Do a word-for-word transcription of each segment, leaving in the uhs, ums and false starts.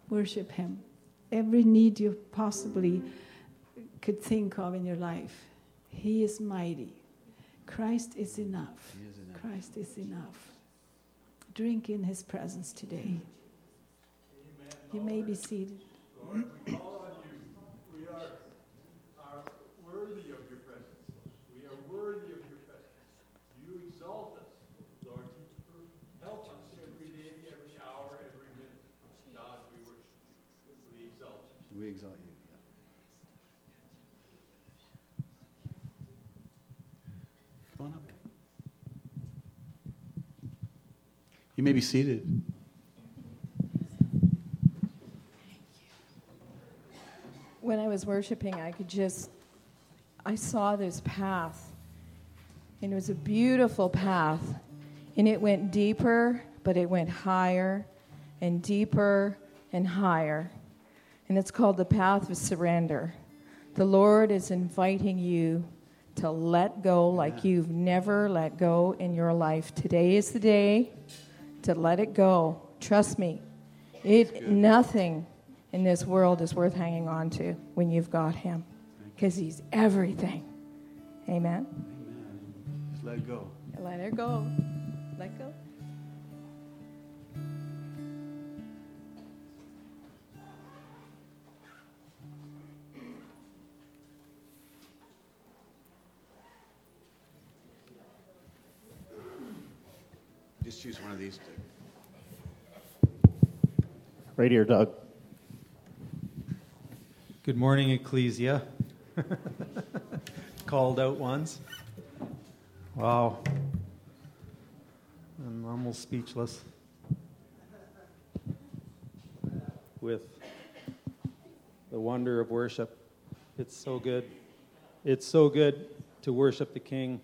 Worship him. Every need you possibly could think of in your life. He is mighty. Christ is enough. He is enough. Christ is enough. Drink in his presence today. Amen. You may be seated. Lord, we call on you. We are, are worthy of your presence. We are worthy of your presence. You exalt us, Lord. Help us every day, every hour, every minute. God, we worship you. We exalt you. We exalt you. Come on up. You may be seated. When I was worshiping, I could just, I saw this path, and it was a beautiful path, and it went deeper, but it went higher, and deeper, and higher, and it's called the path of surrender. The Lord is inviting you to let go like you've never let go in your life. Today is the day to let it go. Trust me, it nothing in this world is worth hanging on to when you've got him, because he's everything. Amen? Amen. Just let go. Let it go. Let go. Just choose one of these two. Right here, Doug. Good morning, Ecclesia. Called out ones. Wow. I'm almost speechless with the wonder of worship. It's so good. It's so good to worship the King.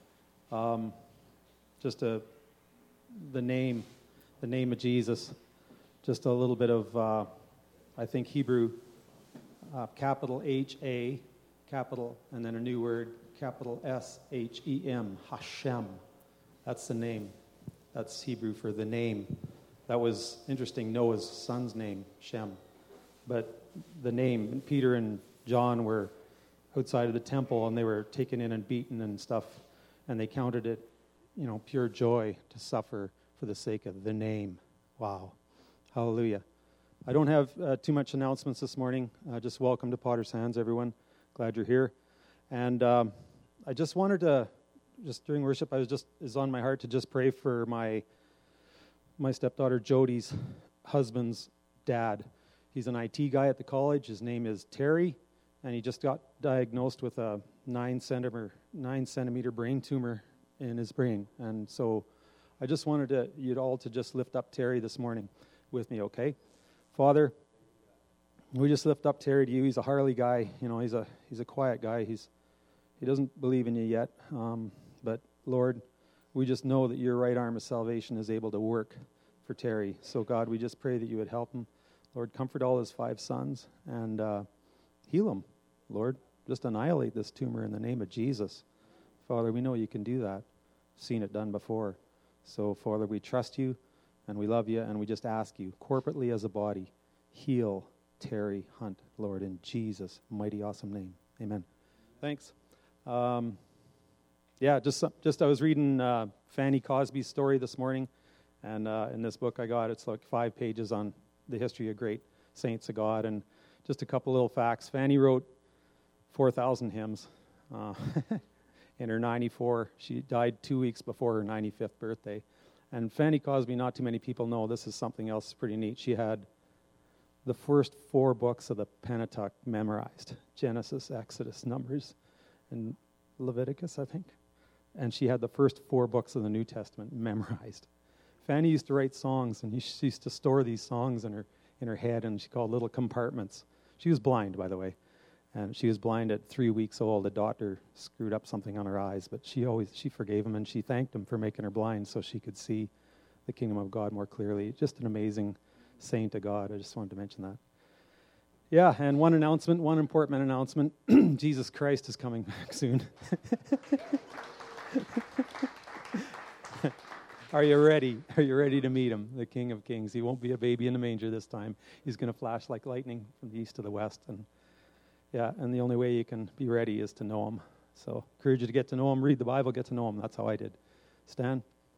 Um, just a, the name, the name of Jesus. Just a little bit of, uh, I think, Hebrew. Uh, capital H A, capital, and then a new word, capital S H E M, Hashem. That's the name. That's Hebrew for the name. That was interesting, Noah's son's name, Shem. But the name, Peter and John were outside of the temple, and they were taken in and beaten and stuff, and they counted it, you know, pure joy to suffer for the sake of the name. Wow. Hallelujah. I don't have uh, too much announcements this morning. Uh, just welcome to Potter's Hands, everyone. Glad you're here. And um, I just wanted to, just during worship, I was just, is on my heart to just pray for my my stepdaughter Jody's husband's dad. He's an I T guy at the college. His name is Terry, and he just got diagnosed with a nine centimeter, nine centimeter brain tumor in his brain. And so I just wanted to, you all to just lift up Terry this morning with me, okay? Father, we just lift up Terry to you. He's a Harley guy. You know, he's a he's a quiet guy. He's he doesn't believe in you yet. Um, but Lord, we just know that your right arm of salvation is able to work for Terry. So God, we just pray that you would help him. Lord, comfort all his five sons and uh, heal him. Lord, just annihilate this tumor in the name of Jesus. Father, we know you can do that. Seen it done before. So Father, we trust you. And we love you, and we just ask you, corporately as a body, heal Terry Hunt, Lord, in Jesus' mighty, awesome name. Amen. Thanks. Um, yeah, just just I was reading uh, Fanny Cosby's story this morning, and uh, in this book I got, it's like five pages on the history of great saints of God, and just a couple little facts. Fanny wrote four thousand hymns uh, in her ninety-four. She died two weeks before her ninety-fifth birthday. And Fanny Cosby, not too many people know, this is something else pretty neat. She had the first four books of the Pentateuch memorized. Genesis, Exodus, Numbers, and Leviticus, I think. And she had the first four books of the New Testament memorized. Fanny used to write songs, and she used to store these songs in her in her head, and she called little compartments. She was blind, by the way. And she was blind at three weeks old. The doctor screwed up something on her eyes, but she always she forgave him, and she thanked him for making her blind so she could see the kingdom of God more clearly. Just an amazing saint of God. I just wanted to mention that. Yeah, and one announcement, one important announcement. Jesus Christ is coming back soon. Are you ready? Are you ready to meet him, the King of Kings? He won't be a baby in the manger this time. He's going to flash like lightning from the east to the west. And yeah, and the only way you can be ready is to know him. So encourage you to get to know him, read the Bible, get to know him. That's how I did. Stan?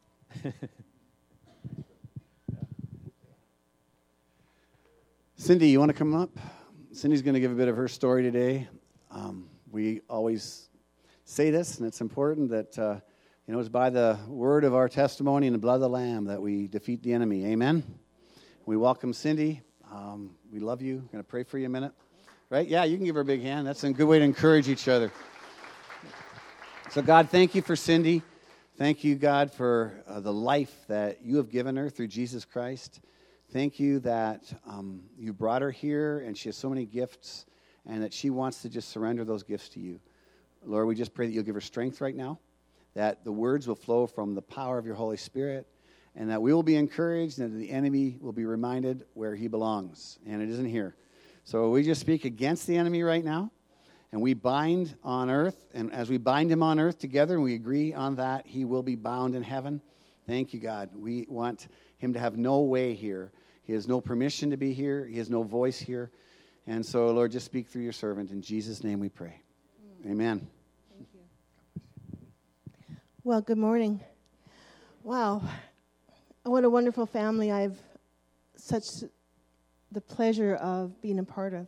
Cindy, you want to come up? Cindy's going to give a bit of her story today. Um, we always say this, and it's important that, uh, you know, it's by the word of our testimony and the blood of the Lamb that we defeat the enemy. Amen? We welcome Cindy. Um, we love you. I'm going to pray for you a minute. Right? Yeah, you can give her a big hand. That's a good way to encourage each other. So, God, thank you for Cindy. Thank you, God, for uh, the life that you have given her through Jesus Christ. Thank you that um, you brought her here, and she has so many gifts, and that she wants to just surrender those gifts to you. Lord, we just pray that you'll give her strength right now, that the words will flow from the power of your Holy Spirit, and that we will be encouraged, and that the enemy will be reminded where he belongs, and it isn't here. So we just speak against the enemy right now, and we bind on earth, and as we bind him on earth together, and we agree on that, he will be bound in heaven. Thank you, God. We want him to have no way here. He has no permission to be here. He has no voice here. And so, Lord, just speak through your servant. In Jesus' name we pray. Mm. Amen. Thank you. Well, good morning. Wow. What a wonderful family I've such the pleasure of being a part of.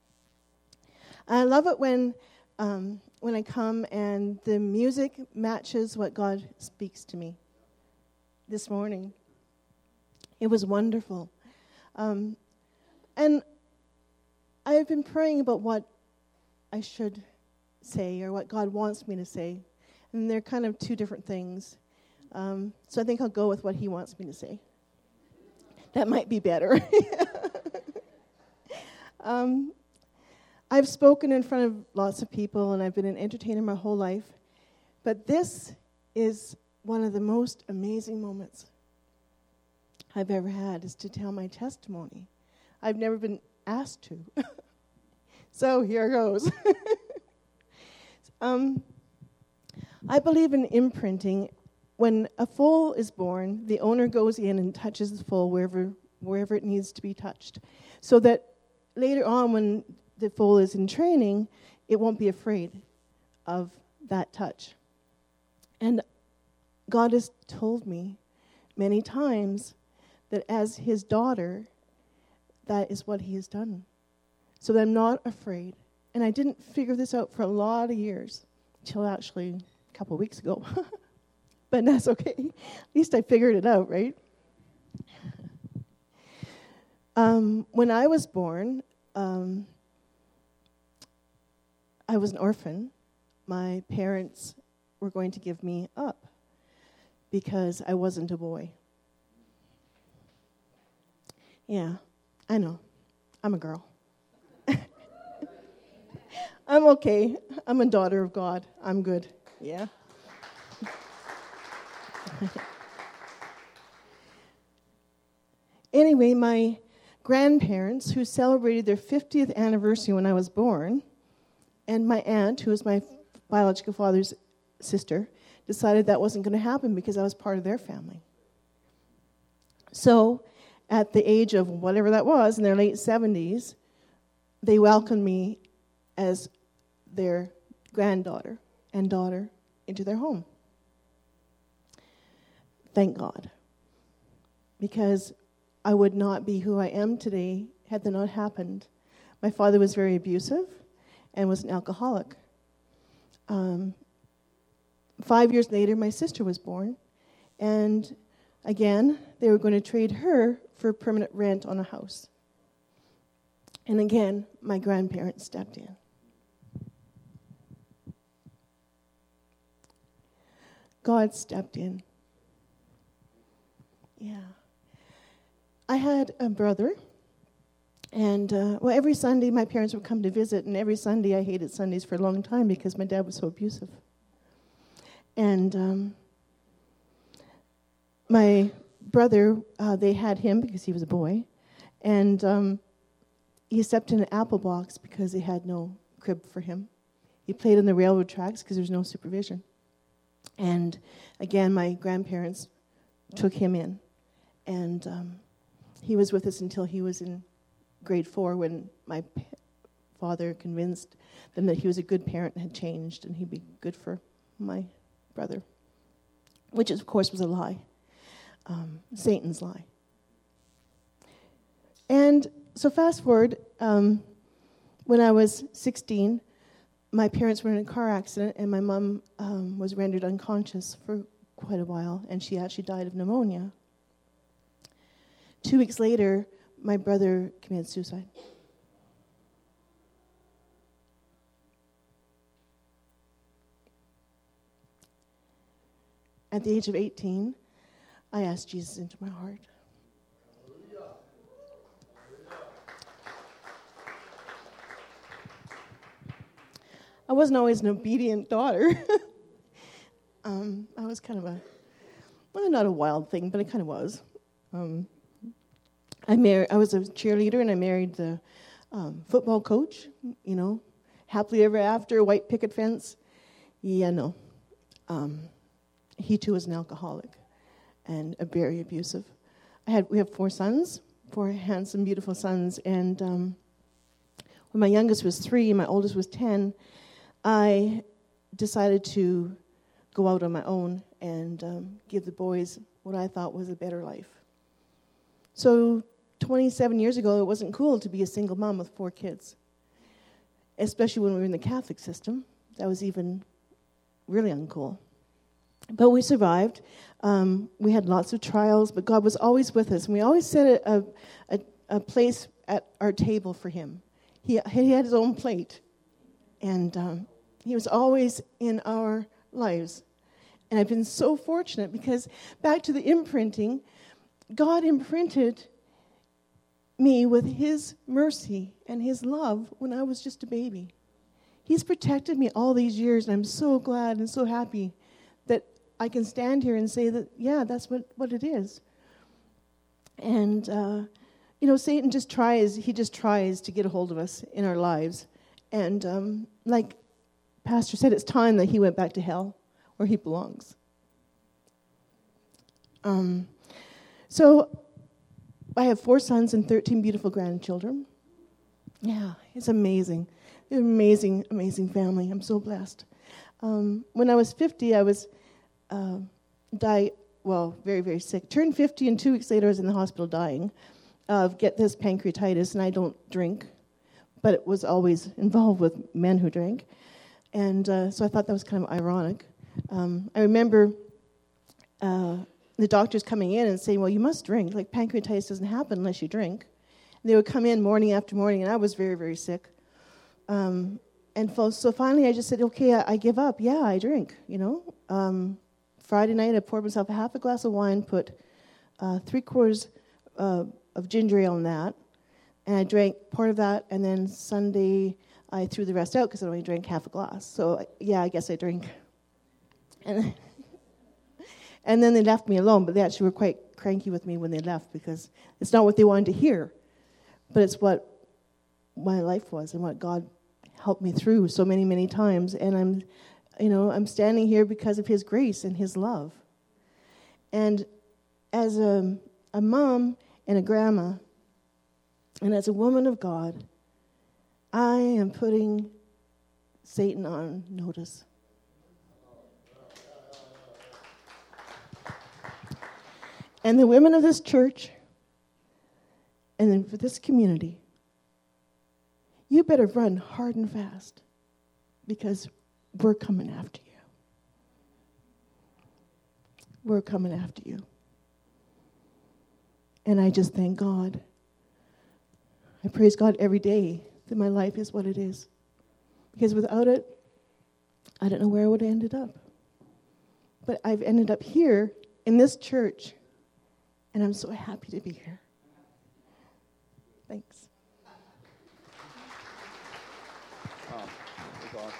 I love it when um, when I come and the music matches what God speaks to me. This morning, it was wonderful. Um, and I've been praying about what I should say or what God wants me to say. And they're kind of two different things. Um, so I think I'll go with what he wants me to say. That might be better. um, I've spoken in front of lots of people, and I've been an entertainer my whole life. But this is one of the most amazing moments I've ever had, is to tell my testimony. I've never been asked to. So here goes. um, I believe in imprinting. When a foal is born, the owner goes in and touches the foal wherever wherever it needs to be touched, so that later on when the foal is in training, it won't be afraid of that touch. And God has told me many times that as his daughter, that is what he has done. So that I'm not afraid. And I didn't figure this out for a lot of years, until actually a couple of weeks ago. But that's okay. At least I figured it out, right? um, when I was born, um, I was an orphan. My parents were going to give me up because I wasn't a boy. Yeah, I know. I'm a girl. I'm okay. I'm a daughter of God. I'm good. Yeah. Anyway, my grandparents, who celebrated their fiftieth anniversary when I was born, and my aunt, who was my biological father's sister, decided that wasn't going to happen because I was part of their family. So, at the age of whatever that was, in their late seventies, they welcomed me as their granddaughter and daughter into their home. Thank God. Because I would not be who I am today had that not happened. My father was very abusive and was an alcoholic. Um, five years later, my sister was born. And again, they were going to trade her for permanent rent on a house. And again, my grandparents stepped in. God stepped in. Yeah. I had a brother, and, uh, well, every Sunday my parents would come to visit, and every Sunday I hated Sundays for a long time because my dad was so abusive. And um, my brother, uh, they had him because he was a boy, and um, he slept in an apple box because they had no crib for him. He played on the railroad tracks because there was no supervision. And again, my grandparents took him in. And um, he was with us until he was in grade four when my pa- father convinced them that he was a good parent and had changed and he'd be good for my brother, which of course was a lie, um, Satan's lie. And so fast forward, um, when I was sixteen, my parents were in a car accident and my mom um, was rendered unconscious for quite a while, and she actually died of pneumonia. Two weeks later, my brother committed suicide. At the age of eighteen, I asked Jesus into my heart. I wasn't always an obedient daughter. um, I was kind of a, well, not a wild thing, but it kind of was. Um, I married. I was a cheerleader, and I married the um, football coach. You know, happily ever after, white picket fence. Yeah, no. Um, he too was an alcoholic, and a very abusive. I had. We have four sons, four handsome, beautiful sons, and um, when my youngest was three, and my oldest was ten, I decided to go out on my own and um, give the boys what I thought was a better life. So twenty-seven years ago, it wasn't cool to be a single mom with four kids, especially when we were in the Catholic system. That was even really uncool. But we survived. Um, we had lots of trials, but God was always with us. And we always set a, a, a place at our table for him. He, he had his own plate. And um, he was always in our lives. And I've been so fortunate because back to the imprinting, God imprinted me with his mercy and his love when I was just a baby. He's protected me all these years, and I'm so glad and so happy that I can stand here and say that, yeah, that's what, what it is. And, uh, you know, Satan just tries, he just tries to get a hold of us in our lives. And um, like Pastor said, it's time that he went back to hell where he belongs. Um, so I have four sons and thirteen beautiful grandchildren. Yeah, it's amazing. They're an amazing, amazing family. I'm so blessed. Um, when I was fifty, I was uh, die well, very, very sick. Turned fifty, and two weeks later I was in the hospital dying of, get this, pancreatitis, and I don't drink, but it was always involved with men who drank. And uh, so I thought that was kind of ironic. Um, I remember uh, the doctors coming in and saying, well, you must drink. Like, pancreatitis doesn't happen unless you drink. And they would come in morning after morning, and I was very, very sick. Um, and so finally I just said, okay, I, I give up. Yeah, I drink, you know. Um, Friday night I poured myself a half a glass of wine, put uh, three quarters uh, of ginger ale in that, and I drank part of that, and then Sunday I threw the rest out because I only drank half a glass. So, yeah, I guess I drink. And, and then they left me alone, but they actually were quite cranky with me when they left because it's not what they wanted to hear, but it's what my life was and what God helped me through so many, many times. And I'm, you know, I'm standing here because of his grace and his love. And as a, a mom and a grandma, and as a woman of God, I am putting Satan on notice. And the women of this church, and then for this community, you better run hard and fast because we're coming after you. We're coming after you. And I just thank God. I praise God every day that my life is what it is. Because without it, I don't know where I would have ended up. But I've ended up here in this church, and I'm so happy to be here. Thanks. Oh, that's awesome.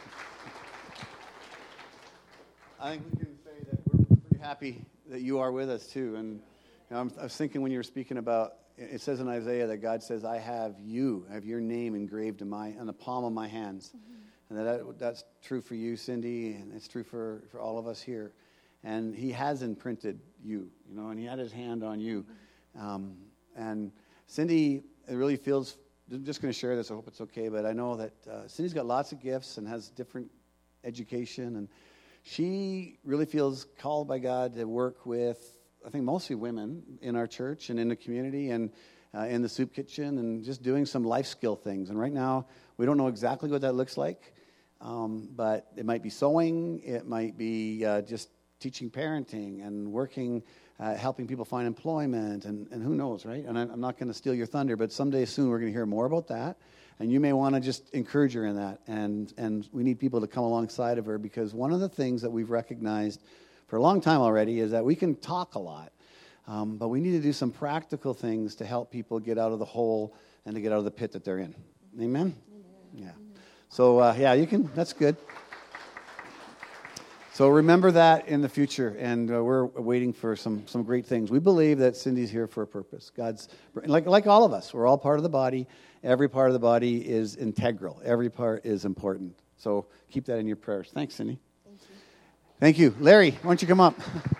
I think we can say that we're pretty happy that you are with us too. And you know, I'm, I was thinking when you were speaking about, it says in Isaiah that God says, "I have you, I have your name engraved in my on the palm of my hands," mm-hmm. and that, that that's true for you, Cindy, and it's true for, for all of us here. And He has imprinted you, you know, and he had his hand on you. Um, and Cindy, it really feels, I'm just going to share this, I hope it's okay, but I know that uh, Cindy's got lots of gifts and has different education, and she really feels called by God to work with, I think, mostly women in our church and in the community and uh, in the soup kitchen and just doing some life skill things. And right now, we don't know exactly what that looks like, um, but it might be sewing, it might be uh, just teaching parenting and working, uh, helping people find employment, and, and who knows, right? And I, I'm not going to steal your thunder, but someday soon we're going to hear more about that. And you may want to just encourage her in that. And, and we need people to come alongside of her, because one of the things that we've recognized for a long time already is that we can talk a lot, um, but we need to do some practical things to help people get out of the hole and to get out of the pit that they're in. Amen? Yeah. So, uh, yeah, you can, that's good. So remember that in the future, and uh, we're waiting for some, some great things. We believe that Cindy's here for a purpose. God's, like, like all of us, we're all part of the body. Every part of the body is integral. Every part is important. So keep that in your prayers. Thanks, Cindy. Thank you. Thank you. Larry, why don't you come up?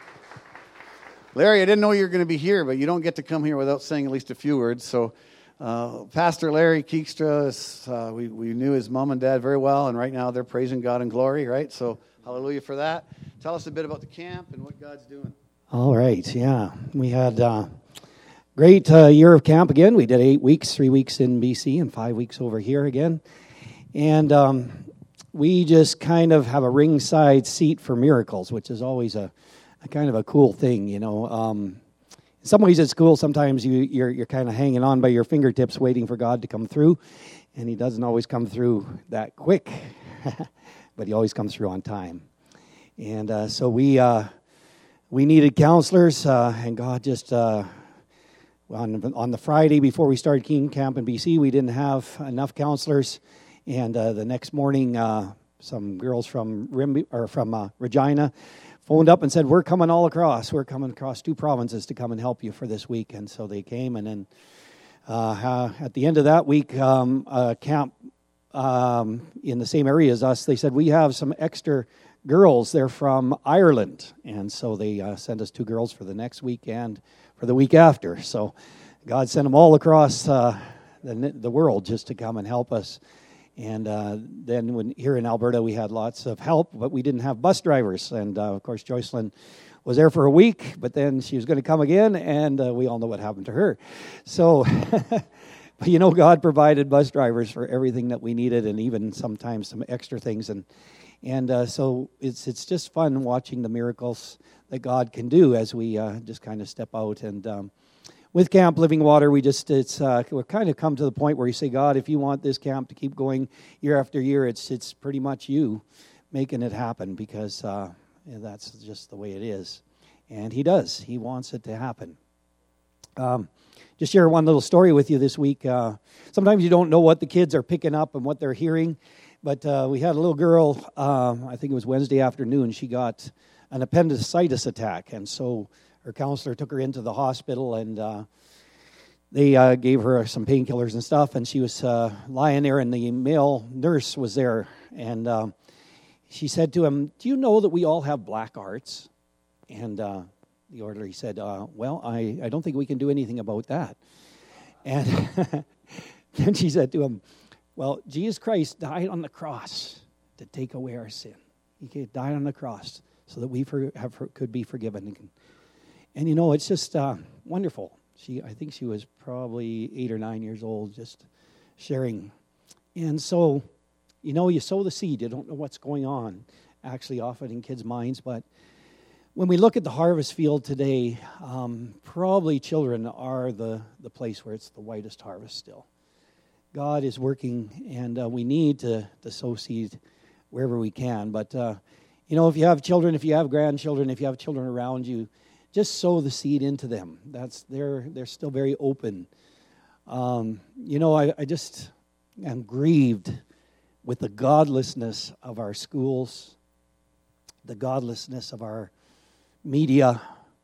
Larry, I didn't know you were going to be here, but you don't get to come here without saying at least a few words. So uh, Pastor Larry Keekstra, is, uh, we, we knew his mom and dad very well, and right now they're praising God in glory, right? So hallelujah for that. Tell us a bit about the camp and what God's doing. All right, yeah. We had a uh, great uh, year of camp again. We did eight weeks, three weeks in B C and five weeks over here again. And um, we just kind of have a ringside seat for miracles, which is always a, a kind of a cool thing, you know. Um, in some ways it's cool. Sometimes you, you're, you're kind of hanging on by your fingertips waiting for God to come through. And he doesn't always come through that quick. But he always comes through on time. And uh, so we uh, we needed counselors, uh, and God just, uh, on, on the Friday before we started King Camp in B C, we didn't have enough counselors. And uh, the next morning, uh, some girls from Rim, or from uh, Regina phoned up and said, we're coming all across. We're coming across two provinces to come and help you for this week. And so they came, and then uh, at the end of that week, um, uh, camp Um, in the same area as us, they said, we have some extra girls. They're from Ireland. And so they uh, sent us two girls for the next week and for the week after. So God sent them all across uh, the, the world just to come and help us. And uh, then when here in Alberta, we had lots of help, but we didn't have bus drivers. And, uh, of course, Joycelyn was there for a week, but then she was going to come again, and uh, we all know what happened to her. So... But, you know, God provided bus drivers for everything that we needed, and even sometimes some extra things. And and uh, so it's it's just fun watching the miracles that God can do as we uh, just kind of step out. And um, with Camp Living Water, we just, it's uh, we've kind of come to the point where you say, God, if you want this camp to keep going year after year, it's it's pretty much you making it happen, because uh, that's just the way it is. And he does. He wants it to happen. Um Just share one little story with you this week. Uh, sometimes you don't know what the kids are picking up and what they're hearing, but uh, we had a little girl, um, I think it was Wednesday afternoon, she got an appendicitis attack, and so her counselor took her into the hospital, and uh, they uh, gave her some painkillers and stuff, and she was uh, lying there, and the male nurse was there, and uh, she said to him, do you know that we all have black arts? And uh the orderly said, uh, well, I, I don't think we can do anything about that. And then she said to him, well, Jesus Christ died on the cross to take away our sin. He died on the cross so that we for, have, could be forgiven. And, and you know, it's just uh, wonderful. She, I think she was probably eight or nine years old, just sharing. And so, you know, you sow the seed. You don't know what's going on, actually, often in kids' minds, but when we look at the harvest field today, um, probably children are the, the place where it's the whitest harvest still. God is working, and uh, we need to, to sow seed wherever we can. But, uh, you know, if you have children, if you have grandchildren, if you have children around you, just sow the seed into them. That's they're, they're still very open. Um, you know, I, I just am grieved with the godlessness of our schools, the godlessness of our media,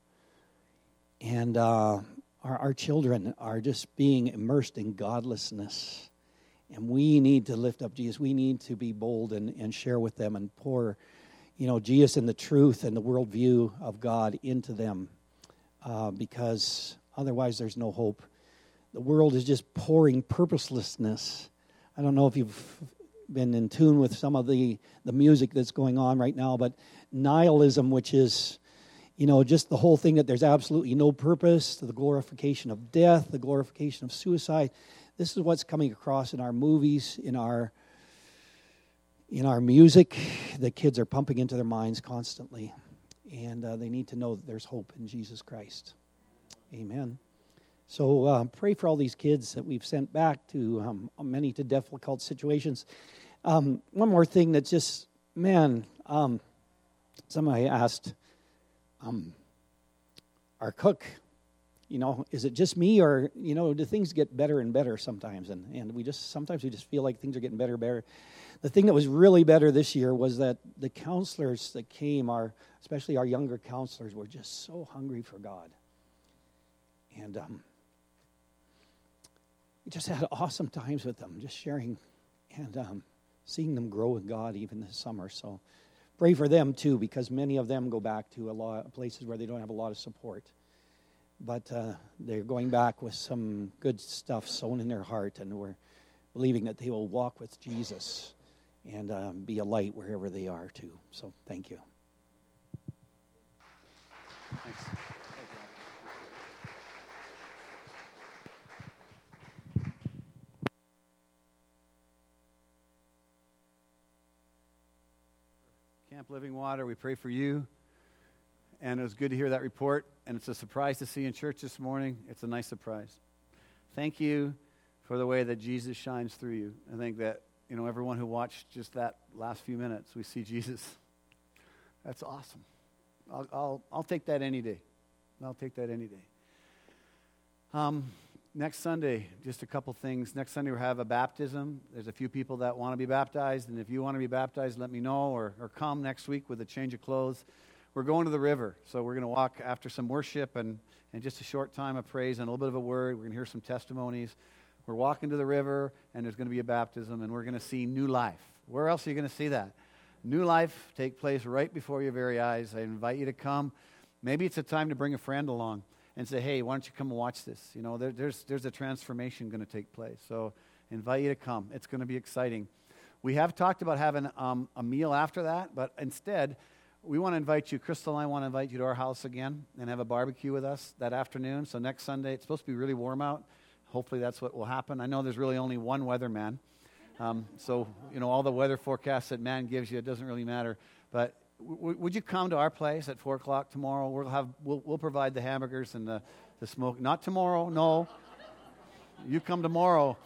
and uh, our, our children are just being immersed in godlessness. And we need to lift up Jesus. We need to be bold and, and share with them and pour, you know, Jesus and the truth and the worldview of God into them. uh, because otherwise there's no hope. The world is just pouring purposelessness. I don't know if you've been in tune with some of the, the music that's going on right now, but nihilism, which is, you know, just the whole thing that there's absolutely no purpose, to the glorification of death, the glorification of suicide. This is what's coming across in our movies, in our in our music. The kids are pumping into their minds constantly, and uh, they need to know that there's hope in Jesus Christ. Amen. So uh, pray for all these kids that we've sent back to um, many to difficult situations. Um, one more thing that's just, man, um, somebody asked um, our cook, you know, is it just me, or, you know, do things get better and better sometimes? And, and we just, sometimes we just feel like things are getting better and better. The thing that was really better this year was that the counselors that came, our, especially our younger counselors, were just so hungry for God. And um, we just had awesome times with them, just sharing and um, seeing them grow with God even this summer. So pray for them too, because many of them go back to a lot of places where they don't have a lot of support. But uh, they're going back with some good stuff sown in their heart, and we're believing that they will walk with Jesus and um, be a light wherever they are too. So thank you. Thanks. Camp Living Water, we pray for you. And it was good to hear that report. And it's a surprise to see you in church this morning. It's a nice surprise. Thank you for the way that Jesus shines through you. I think that, you know, everyone who watched just that last few minutes, we see Jesus. That's awesome. I'll, I'll, I'll take that any day. I'll take that any day. Um, next Sunday, just a couple things. Next Sunday, we'll have a baptism. There's a few people that want to be baptized. And if you want to be baptized, let me know, or, or come next week with a change of clothes. We're going to the river, so we're going to walk after some worship and, and just a short time of praise and a little bit of a word. We're going to hear some testimonies. We're walking to the river, and there's going to be a baptism, and we're going to see new life. Where else are you going to see that? New life take place right before your very eyes. I invite you to come. Maybe it's a time to bring a friend along and say, hey, why don't you come and watch this? You know, there, there's, there's a transformation going to take place. So I invite you to come. It's going to be exciting. We have talked about having um, a meal after that, but instead, we want to invite you, Crystal and I want to invite you to our house again and have a barbecue with us that afternoon. So next Sunday, it's supposed to be really warm out. Hopefully that's what will happen. I know there's really only one weatherman. Um, so, you know, all the weather forecasts that man gives you, it doesn't really matter. But w- would you come to our place at four o'clock tomorrow? We'll have we'll, we'll provide the hamburgers and the, the smoke. Not tomorrow, no. You come tomorrow.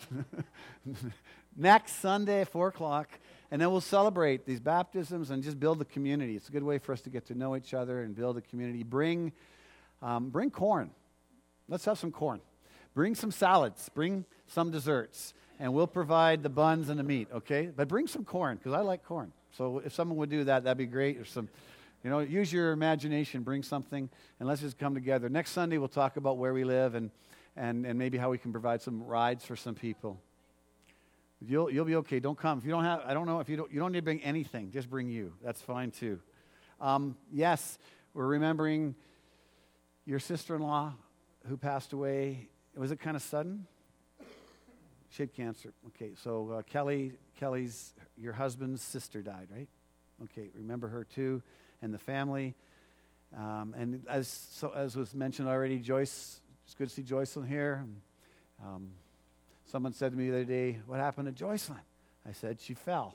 Next Sunday at four o'clock. And then we'll celebrate these baptisms and just build the community. It's a good way for us to get to know each other and build a community. Bring, um, bring corn. Let's have some corn. Bring some salads. Bring some desserts. And we'll provide the buns and the meat, okay? But bring some corn, because I like corn. So if someone would do that, that'd be great. Or some, you know, use your imagination. Bring something, and let's just come together. Next Sunday, we'll talk about where we live and, and, and maybe how we can provide some rides for some people. You'll you'll be okay. Don't come if you don't have. I don't know if you don't. You don't need to bring anything. Just bring you. That's fine too. Um, yes, we're remembering your sister-in-law who passed away. Was it kind of sudden? She had cancer. Okay, so uh, Kelly Kelly's your husband's sister died, right? Okay, remember her too, and the family. Um, and as so, as was mentioned already, Joyce. It's good to see Joycelyn here. Um, Someone said to me the other day, what happened to Joycelyn? I said, she fell.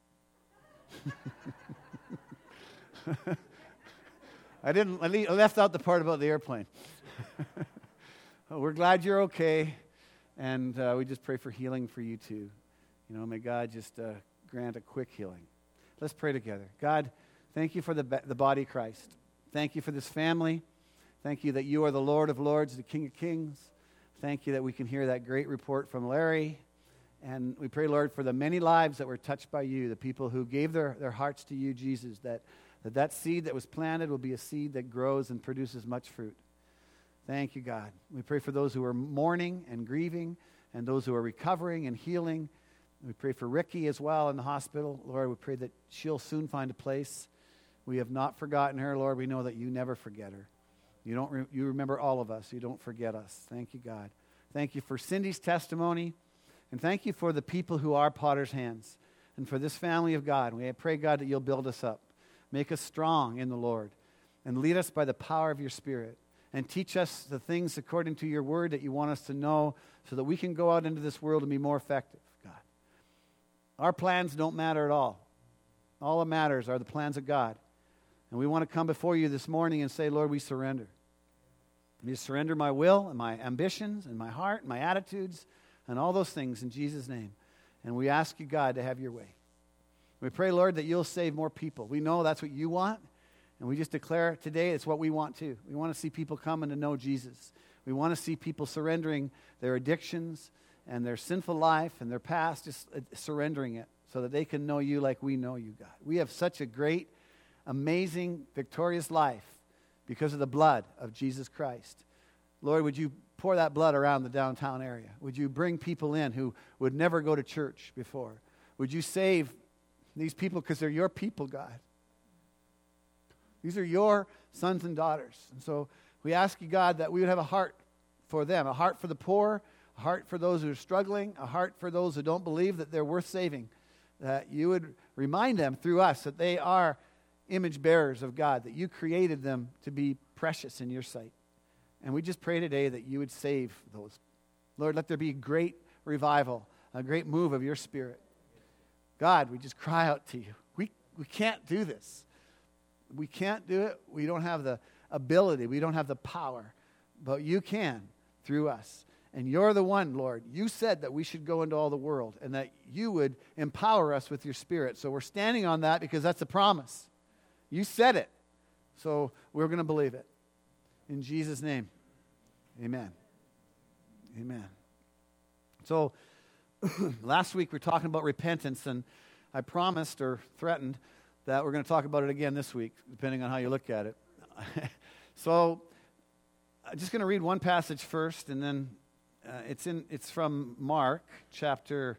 I didn't, I left out the part about the airplane. We're glad you're okay, and uh, we just pray for healing for you too. You know, may God just uh, grant a quick healing. Let's pray together. God, thank you for the, the body of Christ. Thank you for this family. Thank you that you are the Lord of Lords, the King of Kings. Thank you that we can hear that great report from Larry. And we pray, Lord, for the many lives that were touched by you, the people who gave their, their hearts to you, Jesus, that, that that seed that was planted will be a seed that grows and produces much fruit. Thank you, God. We pray for those who are mourning and grieving and those who are recovering and healing. We pray for Ricky as well in the hospital. Lord, we pray that she'll soon find a place. We have not forgotten her, Lord. We know that you never forget her. You don't. Re- you remember all of us. You don't forget us. Thank you, God. Thank you for Cindy's testimony, and thank you for the people who are Potter's Hands, and for this family of God. We pray, God, that you'll build us up, make us strong in the Lord, and lead us by the power of your Spirit, and teach us the things according to your word that you want us to know, so that we can go out into this world and be more effective, God. Our plans don't matter at all. All that matters are the plans of God. And we want to come before you this morning and say, Lord, we surrender. We surrender my will and my ambitions and my heart and my attitudes and all those things in Jesus' name. And we ask you, God, to have your way. We pray, Lord, that you'll save more people. We know that's what you want. And we just declare today it's what we want too. We want to see people coming to know Jesus. We want to see people surrendering their addictions and their sinful life and their past, just surrendering it so that they can know you like we know you, God. We have such a great, amazing, victorious life because of the blood of Jesus Christ. Lord, would you pour that blood around the downtown area? Would you bring people in who would never go to church before? Would you save these people because they're your people, God? These are your sons and daughters. And so we ask you, God, that we would have a heart for them, a heart for the poor, a heart for those who are struggling, a heart for those who don't believe that they're worth saving, that you would remind them through us that they are image bearers of God, that you created them to be precious in your sight. And we just pray today that you would save those. Lord, let there be great revival, a great move of your Spirit. God, we just cry out to you. We, we can't do this. We can't do it. We don't have the ability. We don't have the power. But you can through us. And you're the one, Lord. You said that we should go into all the world and that you would empower us with your Spirit. So we're standing on that because that's a promise. You said it. So we're going to believe it. In Jesus' name, amen. Amen. So last week we were talking about repentance, and I promised or threatened that we're going to talk about it again this week, depending on how you look at it. So I'm just going to read one passage first, and then uh, it's in it's from Mark chapter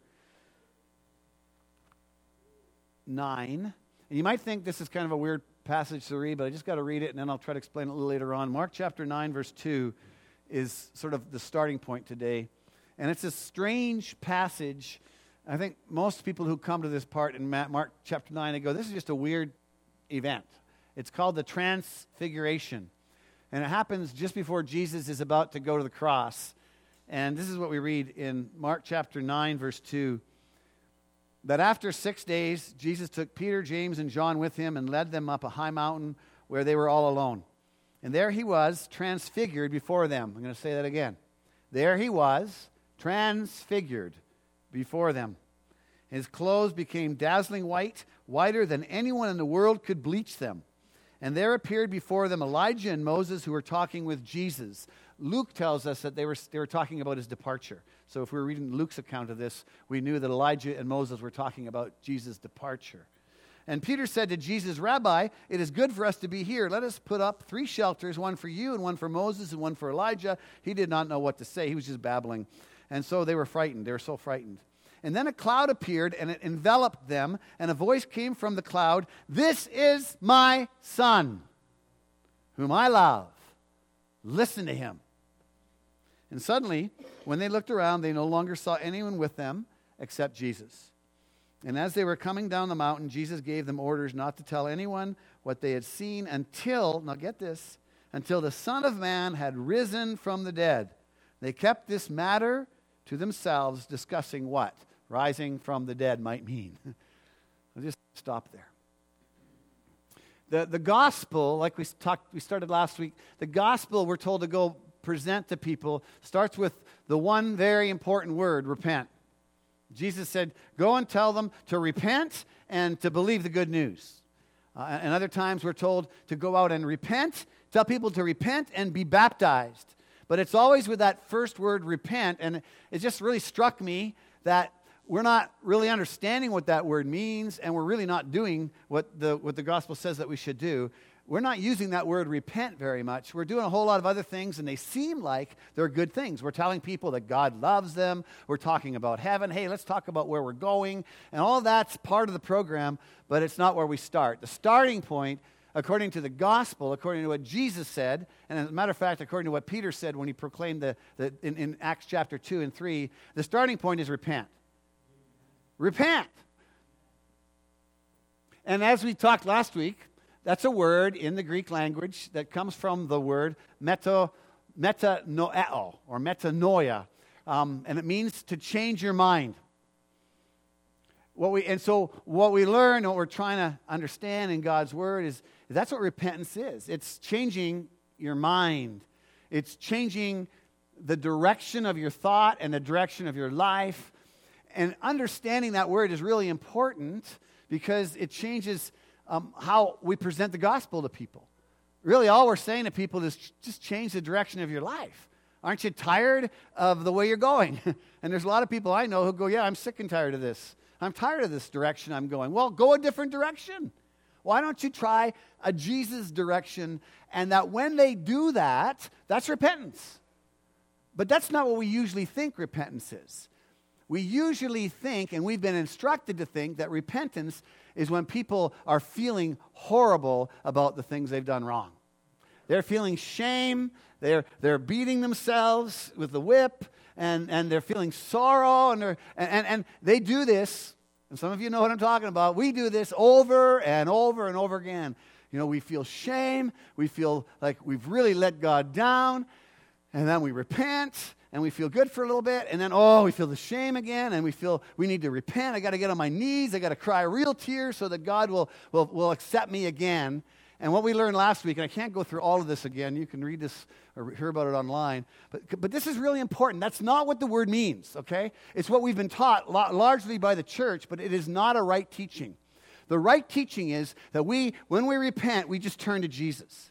nine. And you might think this is kind of a weird passage to read, but I just got to read it, and then I'll try to explain it a little later on. Mark chapter nine, verse two is sort of the starting point today. And it's a strange passage. I think most people who come to this part in Mark chapter nine, they go, this is just a weird event. It's called the Transfiguration. And it happens just before Jesus is about to go to the cross. And this is what we read in Mark chapter nine, verse two. That after six days, Jesus took Peter, James, and John with him and led them up a high mountain where they were all alone. And there he was, transfigured before them. I'm going to say that again. There he was, transfigured before them. His clothes became dazzling white, whiter than anyone in the world could bleach them. And there appeared before them Elijah and Moses, who were talking with Jesus. Luke tells us that they were, they were talking about his departure. So if we were reading Luke's account of this, we knew that Elijah and Moses were talking about Jesus' departure. And Peter said to Jesus, Rabbi, it is good for us to be here. Let us put up three shelters, one for you and one for Moses and one for Elijah. He did not know what to say. He was just babbling. And so they were frightened. They were so frightened. And then a cloud appeared and it enveloped them, and a voice came from the cloud, this is my son, whom I love. Listen to him. And suddenly, when they looked around, they no longer saw anyone with them except Jesus. And as they were coming down the mountain, Jesus gave them orders not to tell anyone what they had seen until, now get this, until the Son of Man had risen from the dead. They kept this matter to themselves, discussing what rising from the dead might mean. I'll just stop there. The, the gospel, like we talked, we started last week, the gospel we're told to go present to people starts with the one very important word, repent. Jesus said, go and tell them to repent and to believe the good news. Uh, and other times we're told to go out and repent, tell people to repent and be baptized. But it's always with that first word, repent, and it just really struck me that we're not really understanding what that word means, and we're really not doing what the what the gospel says that we should do. We're not using that word repent very much. We're doing a whole lot of other things, and they seem like they're good things. We're telling people that God loves them. We're talking about heaven. Hey, let's talk about where we're going. And all that's part of the program, but it's not where we start. The starting point according to the gospel, according to what Jesus said, and as a matter of fact, according to what Peter said when he proclaimed the, the in, in Acts chapter two and three, the starting point is repent. Repent. And as we talked last week, that's a word in the Greek language that comes from the word meta, metanoeo, or metanoia, um, and it means to change your mind. What we and so what we learn, what we're trying to understand in God's word is that's what repentance is. It's changing your mind. It's changing the direction of your thought and the direction of your life. And understanding that word is really important because it changes um, how we present the gospel to people. Really, all we're saying to people is just change the direction of your life. Aren't you tired of the way you're going? And there's a lot of people I know who go, yeah, I'm sick and tired of this. I'm tired of this direction I'm going. Well, go a different direction. Why don't you try a Jesus direction? And that when they do that, that's repentance. But that's not what we usually think repentance is. We usually think, and we've been instructed to think, that repentance is when people are feeling horrible about the things they've done wrong. They're feeling shame. They're, they're beating themselves with the whip. And, and they're feeling sorrow, and, they're, and, and, and they do this, and some of you know what I'm talking about. We do this over and over and over again. You know, we feel shame. We feel like we've really let God down, and then we repent, and we feel good for a little bit, and then, oh, we feel the shame again, and we feel we need to repent. I got to get on my knees. I got to cry real tears so that God will, will, will accept me again. And what we learned last week, and I can't go through all of this again. You can read this or hear about it online. But, but this is really important. That's not what the word means, okay? It's what we've been taught largely by the church, but it is not a right teaching. The right teaching is that we, when we repent, we just turn to Jesus.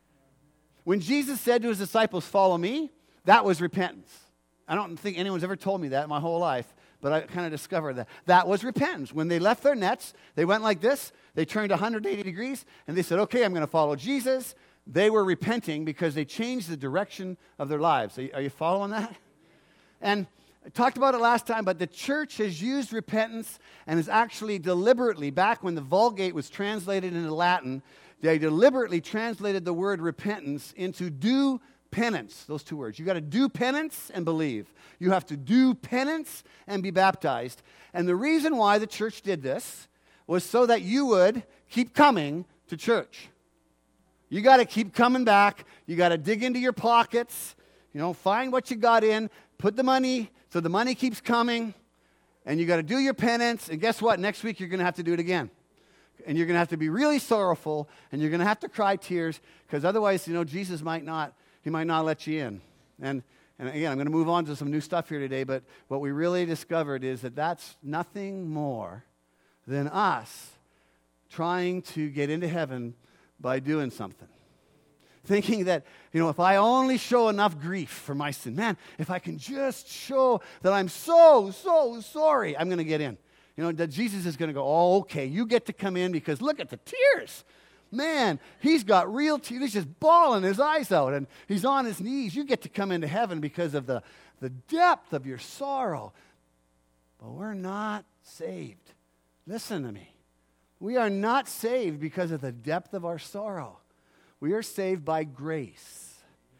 When Jesus said to his disciples, follow me, that was repentance. I don't think anyone's ever told me that in my whole life, but I kind of discovered that. That was repentance. When they left their nets, they went like this. They turned one hundred eighty degrees, and they said, okay, I'm going to follow Jesus. They were repenting because they changed the direction of their lives. Are you, are you following that? And I talked about it last time, but the church has used repentance and has actually deliberately, back when the Vulgate was translated into Latin, they deliberately translated the word repentance into do penance, those two words. You got to do penance and believe. You have to do penance and be baptized. And the reason why the church did this was so that you would keep coming to church. You got to keep coming back. You got to dig into your pockets, you know, find what you got in, put the money so the money keeps coming, and you got to do your penance. And guess what? Next week you're going to have to do it again. And you're going to have to be really sorrowful, and you're going to have to cry tears, because otherwise, you know, Jesus might not, he might not let you in. And and again, I'm going to move on to some new stuff here today, but what we really discovered is that that's nothing more than us trying to get into heaven by doing something. Thinking that, you know, if I only show enough grief for my sin, man, if I can just show that I'm so, so sorry, I'm going to get in. You know, that Jesus is going to go, oh, okay, you get to come in because look at the tears. Man, he's got real tears. He's just bawling his eyes out, and he's on his knees. You get to come into heaven because of the, the depth of your sorrow. But we're not saved. Listen to me. We are not saved because of the depth of our sorrow. We are saved by grace.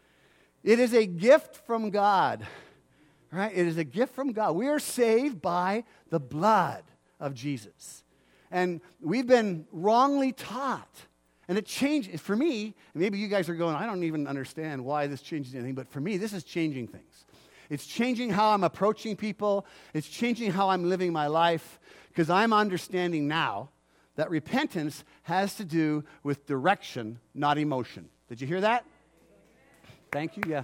It is a gift from God. Right? It is a gift from God. We are saved by the blood of Jesus. And we've been wrongly taught. And it changes, for me, maybe you guys are going, I don't even understand why this changes anything, but for me, this is changing things. It's changing how I'm approaching people. It's changing how I'm living my life, because I'm understanding now that repentance has to do with direction, not emotion. Did you hear that? Thank you, yeah.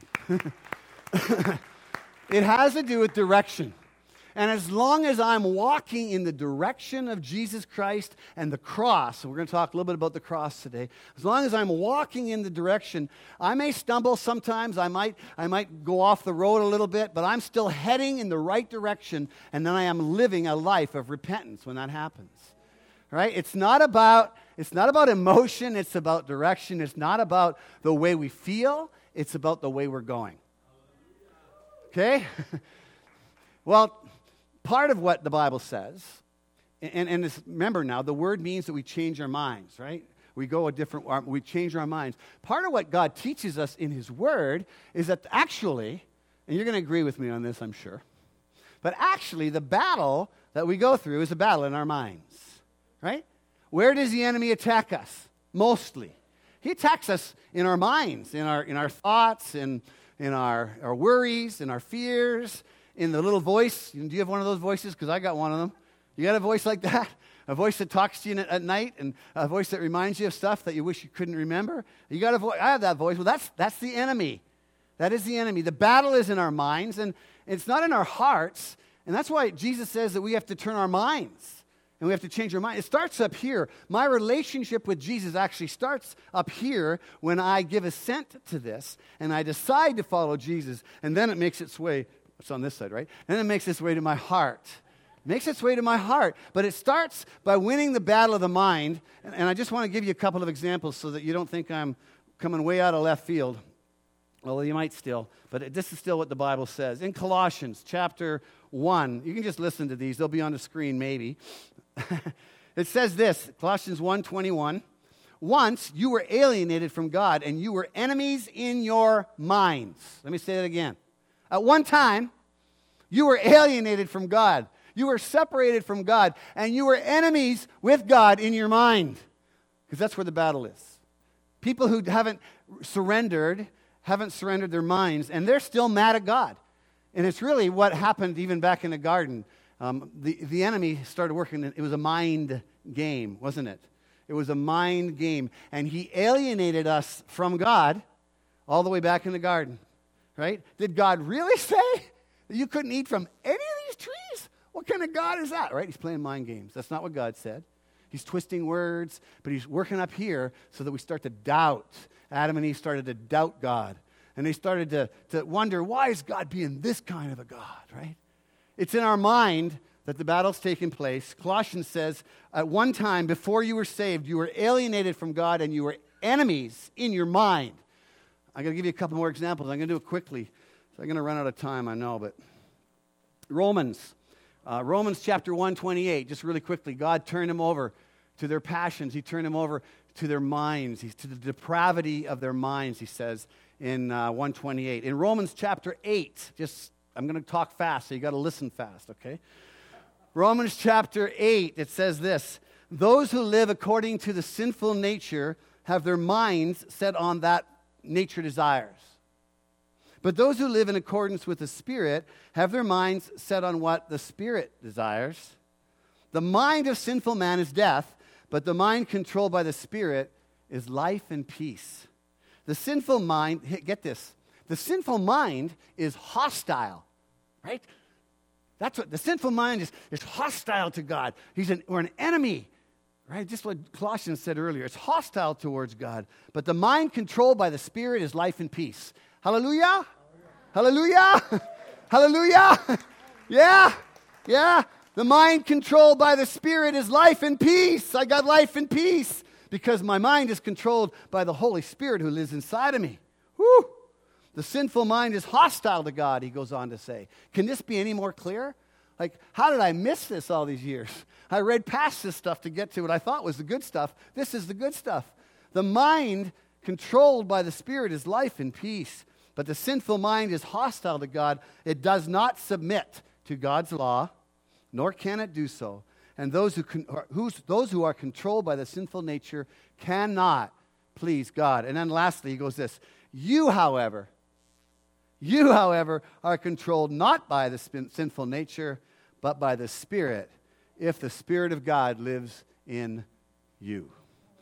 It has to do with direction. And as long as I'm walking in the direction of Jesus Christ and the cross, and we're going to talk a little bit about the cross today, as long as I'm walking in the direction, I may stumble sometimes, I might, I might go off the road a little bit, but I'm still heading in the right direction, and then I am living a life of repentance when that happens. Right? It's not about, it's not about emotion, it's about direction. It's not about the way we feel, it's about the way we're going. Okay? Well, part of what the Bible says, and, and this, remember now, the word means that we change our minds, right? We go a different, we change our minds. Part of what God teaches us in His Word is that actually, and you're going to agree with me on this, I'm sure, but actually the battle that we go through is a battle in our minds, right? Where does the enemy attack us? Mostly. He attacks us in our minds, in our in our thoughts, in, in our, our worries, in our fears, in the little voice. Do you have one of those voices? Because I got one of them. You got a voice like that? A voice that talks to you at night, and a voice that reminds you of stuff that you wish you couldn't remember? You got a voice. I have that voice. Well, that's that's the enemy. That is the enemy. The battle is in our minds, and it's not in our hearts. And that's why Jesus says that we have to turn our minds. And we have to change our mind. It starts up here. My relationship with Jesus actually starts up here when I give assent to this and I decide to follow Jesus. And then it makes its way, it's on this side, right? And then it makes its way to my heart. It makes its way to my heart. But it starts by winning the battle of the mind. And, and I just want to give you a couple of examples so that you don't think I'm coming way out of left field. Well, you might still, but this is still what the Bible says. In Colossians chapter one, you can just listen to these. They'll be on the screen maybe. It says this, Colossians one twenty-one. Once you were alienated from God and you were enemies in your minds. Let me say that again. At one time, you were alienated from God. You were separated from God and you were enemies with God in your mind. Because that's where the battle is. People who haven't surrendered, haven't surrendered their minds, and they're still mad at God. And it's really what happened even back in the garden. Um, the, the enemy started working. It was a mind game, wasn't it? It was a mind game. And he alienated us from God all the way back in the garden, right? Did God really say that you couldn't eat from any of these trees? What kind of God is that, right? He's playing mind games. That's not what God said. He's twisting words, but he's working up here so that we start to doubt. Adam and Eve started to doubt God. And they started to, to wonder, why is God being this kind of a God, right? It's in our mind that the battle's taking place. Colossians says, at one time, before you were saved, you were alienated from God and you were enemies in your mind. I'm going to give you a couple more examples. I'm going to do it quickly. So I'm going to run out of time, I know, but Romans. Uh, Romans chapter one twenty-eight, just really quickly. God turned them over to their passions. He turned them over to their minds, He's to the depravity of their minds, he says in uh, one twenty-eight. In Romans chapter eight, just I'm going to talk fast, so you got to listen fast, okay? Romans chapter eight, it says this: those who live according to the sinful nature have their minds set on that nature desires. But those who live in accordance with the Spirit have their minds set on what the Spirit desires. The mind of sinful man is death, but the mind controlled by the Spirit is life and peace. The sinful mind, get this, the sinful mind is hostile, right? That's what, the sinful mind is, is hostile to God. He's an, or an enemy, right? Just what Colossians said earlier. It's hostile towards God. But the mind controlled by the Spirit is life and peace. Hallelujah? Hallelujah? Hallelujah? Yeah, yeah. The mind controlled by the Spirit is life and peace. I got life and peace because my mind is controlled by the Holy Spirit who lives inside of me. Woo! The sinful mind is hostile to God, he goes on to say. Can this be any more clear? Like, how did I miss this all these years? I read past this stuff to get to what I thought was the good stuff. This is the good stuff. The mind controlled by the Spirit is life and peace. But the sinful mind is hostile to God. It does not submit to God's law, nor can it do so. And those who, con- who's, those who are controlled by the sinful nature cannot please God. And then lastly, he goes this: you, however, you, however, are controlled not by the spin- sinful nature, but by the Spirit, if the Spirit of God lives in you.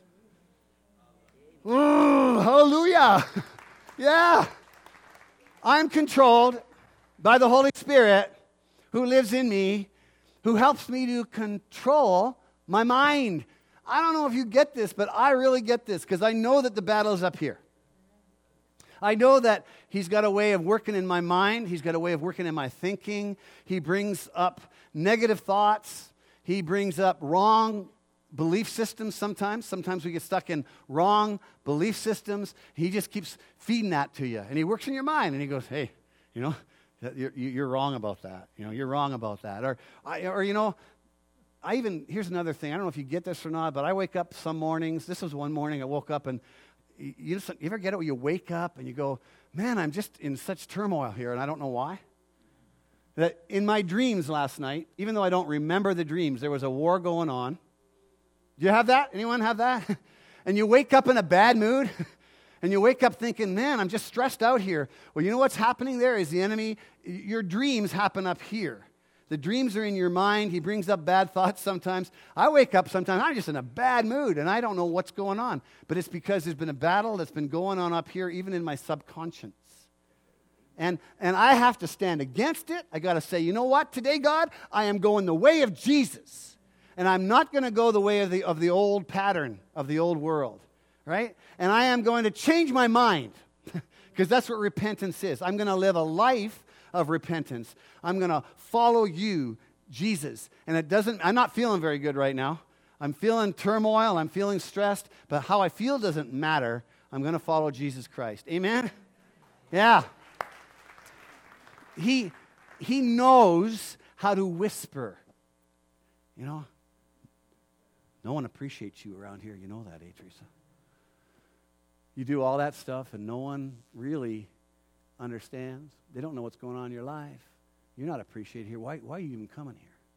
Ooh, hallelujah. Yeah. I'm controlled by the Holy Spirit who lives in me, who helps me to control my mind. I don't know if you get this, but I really get this because I know that the battle is up here. I know that he's got a way of working in my mind. He's got a way of working in my thinking. He brings up negative thoughts. He brings up wrong belief systems sometimes. Sometimes we get stuck in wrong belief systems. He just keeps feeding that to you. And he works in your mind and he goes, hey, you know, you're, you're wrong about that. You know, you're wrong about that. Or, or you know, I even, here's another thing. I don't know if you get this or not, but I wake up some mornings. This was one morning I woke up and you, you, just, you ever get it where you wake up and you go, man, I'm just in such turmoil here and I don't know why? That in my dreams last night, even though I don't remember the dreams, there was a war going on. Do you have that? Anyone have that? And you wake up in a bad mood and you wake up thinking, man, I'm just stressed out here. Well, you know what's happening there is the enemy, your dreams happen up here. The dreams are in your mind. He brings up bad thoughts sometimes. I wake up sometimes, I'm just in a bad mood, and I don't know what's going on. But it's because there's been a battle that's been going on up here, even in my subconscious. And, and I have to stand against it. I got to say, you know what? Today, God, I am going the way of Jesus. And I'm not going to go the way of the, of the old pattern of the old world, right? And I am going to change my mind, because that's what repentance is. I'm going to live a life of repentance. I'm going to follow you, Jesus. And it doesn't, I'm not feeling very good right now. I'm feeling turmoil. I'm feeling stressed. But how I feel doesn't matter. I'm going to follow Jesus Christ. Amen? Yeah. He, he knows how to whisper. You know, no one appreciates you around here. You know that, eh, Teresa? You do all that stuff and no one really understands. They don't know what's going on in your life. You're not appreciated here. Why, why are you even coming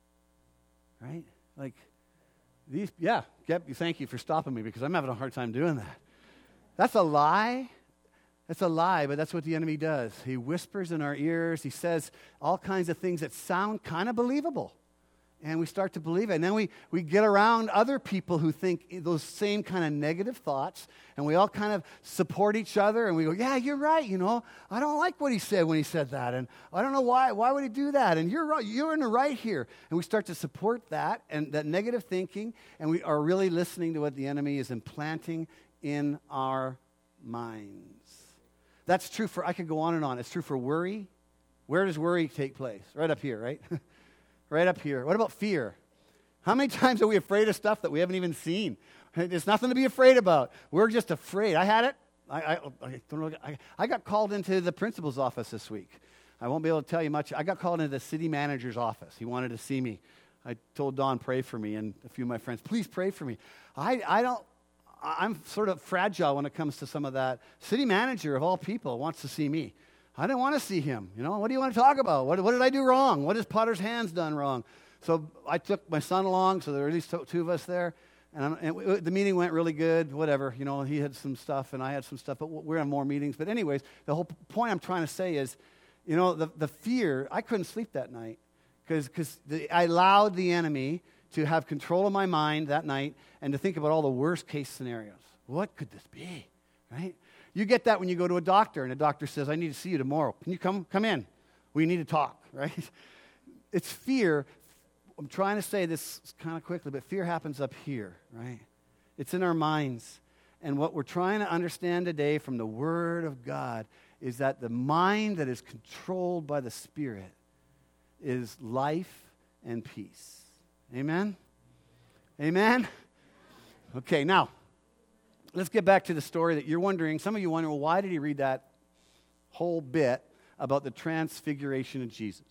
here? Right? Like, these, yeah, Geb, thank you for stopping me because I'm having a hard time doing that. That's a lie. That's a lie, but that's what the enemy does. He whispers in our ears. He says all kinds of things that sound kind of believable. And we start to believe it. And then we, we get around other people who think those same kind of negative thoughts. And we all kind of support each other. And we go, yeah, you're right, you know. I don't like what he said when he said that. And I don't know why. Why would he do that? And you're right. You're in the right here. And we start to support that and that negative thinking. And we are really listening to what the enemy is implanting in our minds. That's true for, I could go on and on. It's true for worry. Where does worry take place? Right up here, right? Right up here. What about fear? How many times are we afraid of stuff that we haven't even seen? There's nothing to be afraid about. We're just afraid. I had it. I, I, I, don't know, I, I got called into the principal's office this week. I won't be able to tell you much. I got called into the city manager's office. He wanted to see me. I told Don, pray for me, and a few of my friends, please pray for me. I, I don't, I'm sort of fragile when it comes to some of that. City manager, of all people, wants to see me. I didn't want to see him. You know, what do you want to talk about? What, what did I do wrong? What has Potter's Hands done wrong? So I took my son along, so there were at least two of us there. And, I'm, and we, the meeting went really good, whatever. You know, he had some stuff and I had some stuff, but we're on more meetings. But anyways, the whole point I'm trying to say is, you know, the, the fear, I couldn't sleep that night because I allowed the enemy to have control of my mind that night and to think about all the worst case scenarios. What could this be, right? You get that when you go to a doctor and a doctor says, I need to see you tomorrow. Can you come come in? We need to talk, right? It's fear. I'm trying to say this kind of quickly, but fear happens up here, right? It's in our minds. And what we're trying to understand today from the Word of God is that the mind that is controlled by the Spirit is life and peace. Amen? Amen? Okay, now, let's get back to the story that you're wondering. Some of you wonder, well, why did he read that whole bit about the transfiguration of Jesus?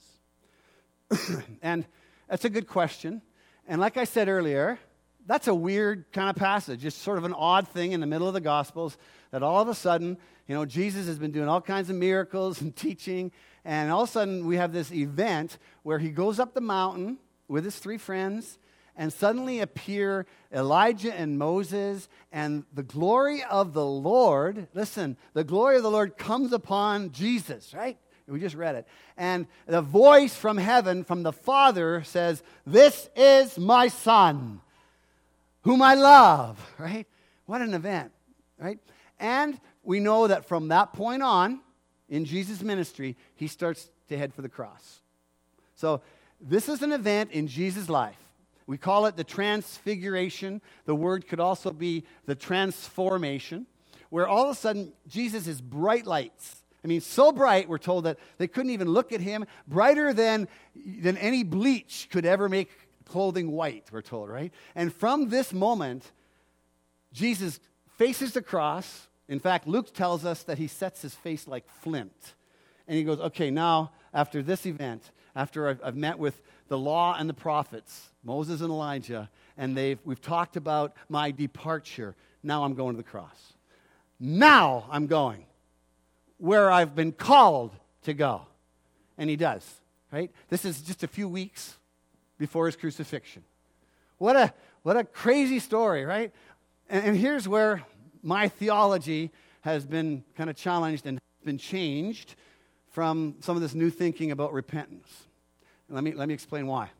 And that's a good question. And like I said earlier, that's a weird kind of passage. It's sort of an odd thing in the middle of the Gospels that all of a sudden, you know, Jesus has been doing all kinds of miracles and teaching. And all of a sudden we have this event where he goes up the mountain with his three friends. And suddenly appear Elijah and Moses, and the glory of the Lord, listen, the glory of the Lord comes upon Jesus, right? We just read it. And the voice from heaven, from the Father, says, this is my Son, whom I love, right? What an event, right? And we know that from that point on, in Jesus' ministry, he starts to head for the cross. So this is an event in Jesus' life. We call it the transfiguration. The word could also be the transformation, where all of a sudden Jesus is bright lights. I mean, so bright, we're told that they couldn't even look at him. Brighter than, than any bleach could ever make clothing white, we're told, right? And from this moment, Jesus faces the cross. In fact, Luke tells us that he sets his face like flint. And he goes, okay, now, after this event, after I've, I've met with the law and the prophets, Moses and Elijah, and they've, we've talked about my departure. Now I'm going to the cross. Now I'm going where I've been called to go. And he does, right? This is just a few weeks before his crucifixion. What a, what a crazy story, right? And, and here's where my theology has been kind of challenged and been changed from some of this new thinking about repentance. And let me, let me explain why.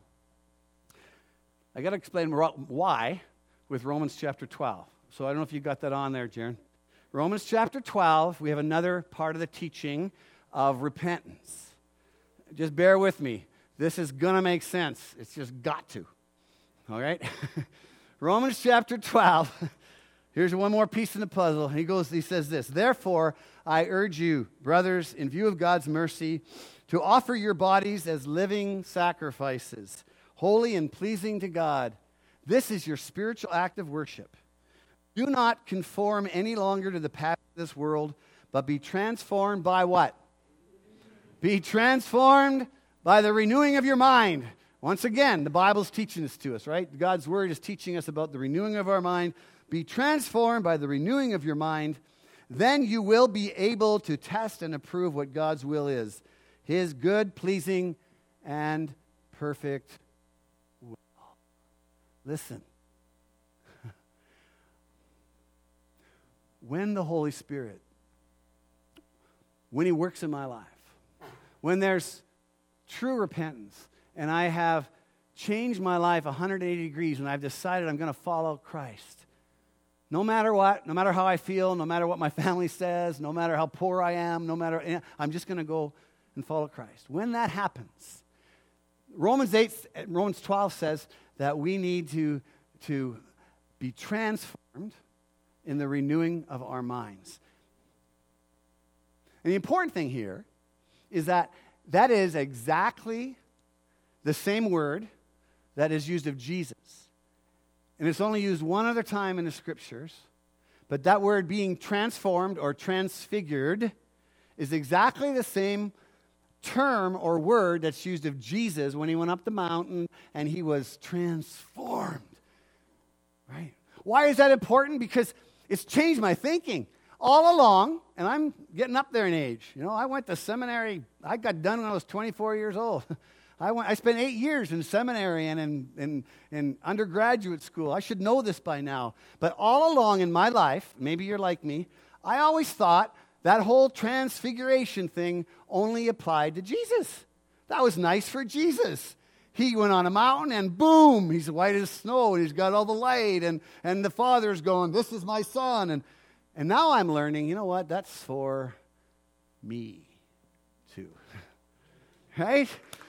I got to explain why with Romans chapter twelve. So I don't know if you got that on there, Jaron. Romans chapter twelve, we have another part of the teaching of repentance. Just bear with me. This is going to make sense. It's just got to. All right? Romans chapter twelve. Here's one more piece in the puzzle. He goes, he says this, "Therefore, I urge you, brothers, in view of God's mercy, to offer your bodies as living sacrifices, holy and pleasing to God. This is your spiritual act of worship. Do not conform any longer to the pattern of this world, but be transformed by what? Be transformed by the renewing of your mind." Once again, the Bible's teaching this to us, right? God's Word is teaching us about the renewing of our mind. Be transformed by the renewing of your mind. Then you will be able to test and approve what God's will is, His good, pleasing, and perfect will. Listen. When the Holy Spirit, when He works in my life, when there's true repentance, and I have changed my life one hundred eighty degrees, and I've decided I'm going to follow Christ, no matter what, no matter how I feel, no matter what my family says, no matter how poor I am, no matter, I'm just going to go and follow Christ. When that happens, Romans eight, Romans twelve says that we need to, to be transformed in the renewing of our minds. And the important thing here is that that is exactly the same word that is used of Jesus. And it's only used one other time in the Scriptures. But that word being transformed or transfigured is exactly the same term or word that's used of Jesus when he went up the mountain and he was transformed. Right? Why is that important? Because it's changed my thinking. All along, and I'm getting up there in age. You know, I went to seminary. I got done when I was twenty-four years old. I went. I spent eight years in seminary and in, in, in undergraduate school. I should know this by now. But all along in my life, maybe you're like me, I always thought that whole transfiguration thing only applied to Jesus. That was nice for Jesus. He went on a mountain and boom, he's white as snow and he's got all the light and, and the Father's going, "This is my Son." And, and now I'm learning, you know what, that's for me too. Right?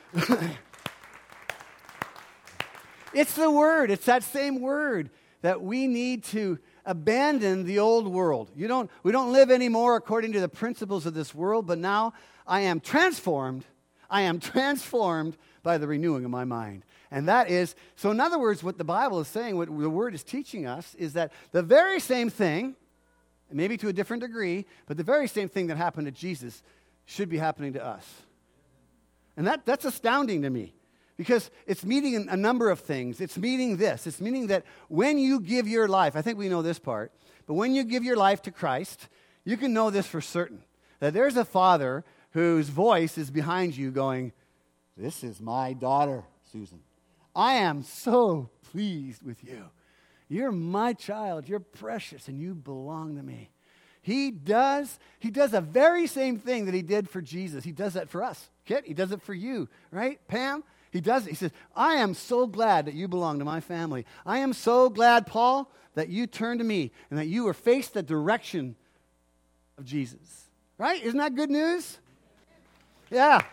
It's the word. It's that same word that we need to abandon the old world. You don't, we don't live anymore according to the principles of this world, but now I am transformed. I am transformed by the renewing of my mind. And that is, so in other words, what the Bible is saying, what the Word is teaching us, is that the very same thing, maybe to a different degree, but the very same thing that happened to Jesus should be happening to us. And that, that's astounding to me, because it's meaning a number of things. It's meaning this. It's meaning that when you give your life, I think we know this part, but when you give your life to Christ, you can know this for certain, that there's a Father whose voice is behind you going, "This is my daughter, Susan. I am so pleased with you. You're my child. You're precious, and you belong to me." He does, he does the very same thing that he did for Jesus. He does that for us. Kit, he does it for you, right? Pam, he does it. He says, "I am so glad that you belong to my family. I am so glad, Paul, that you turned to me and that you were faced the direction of Jesus." Right? Isn't that good news? Yeah.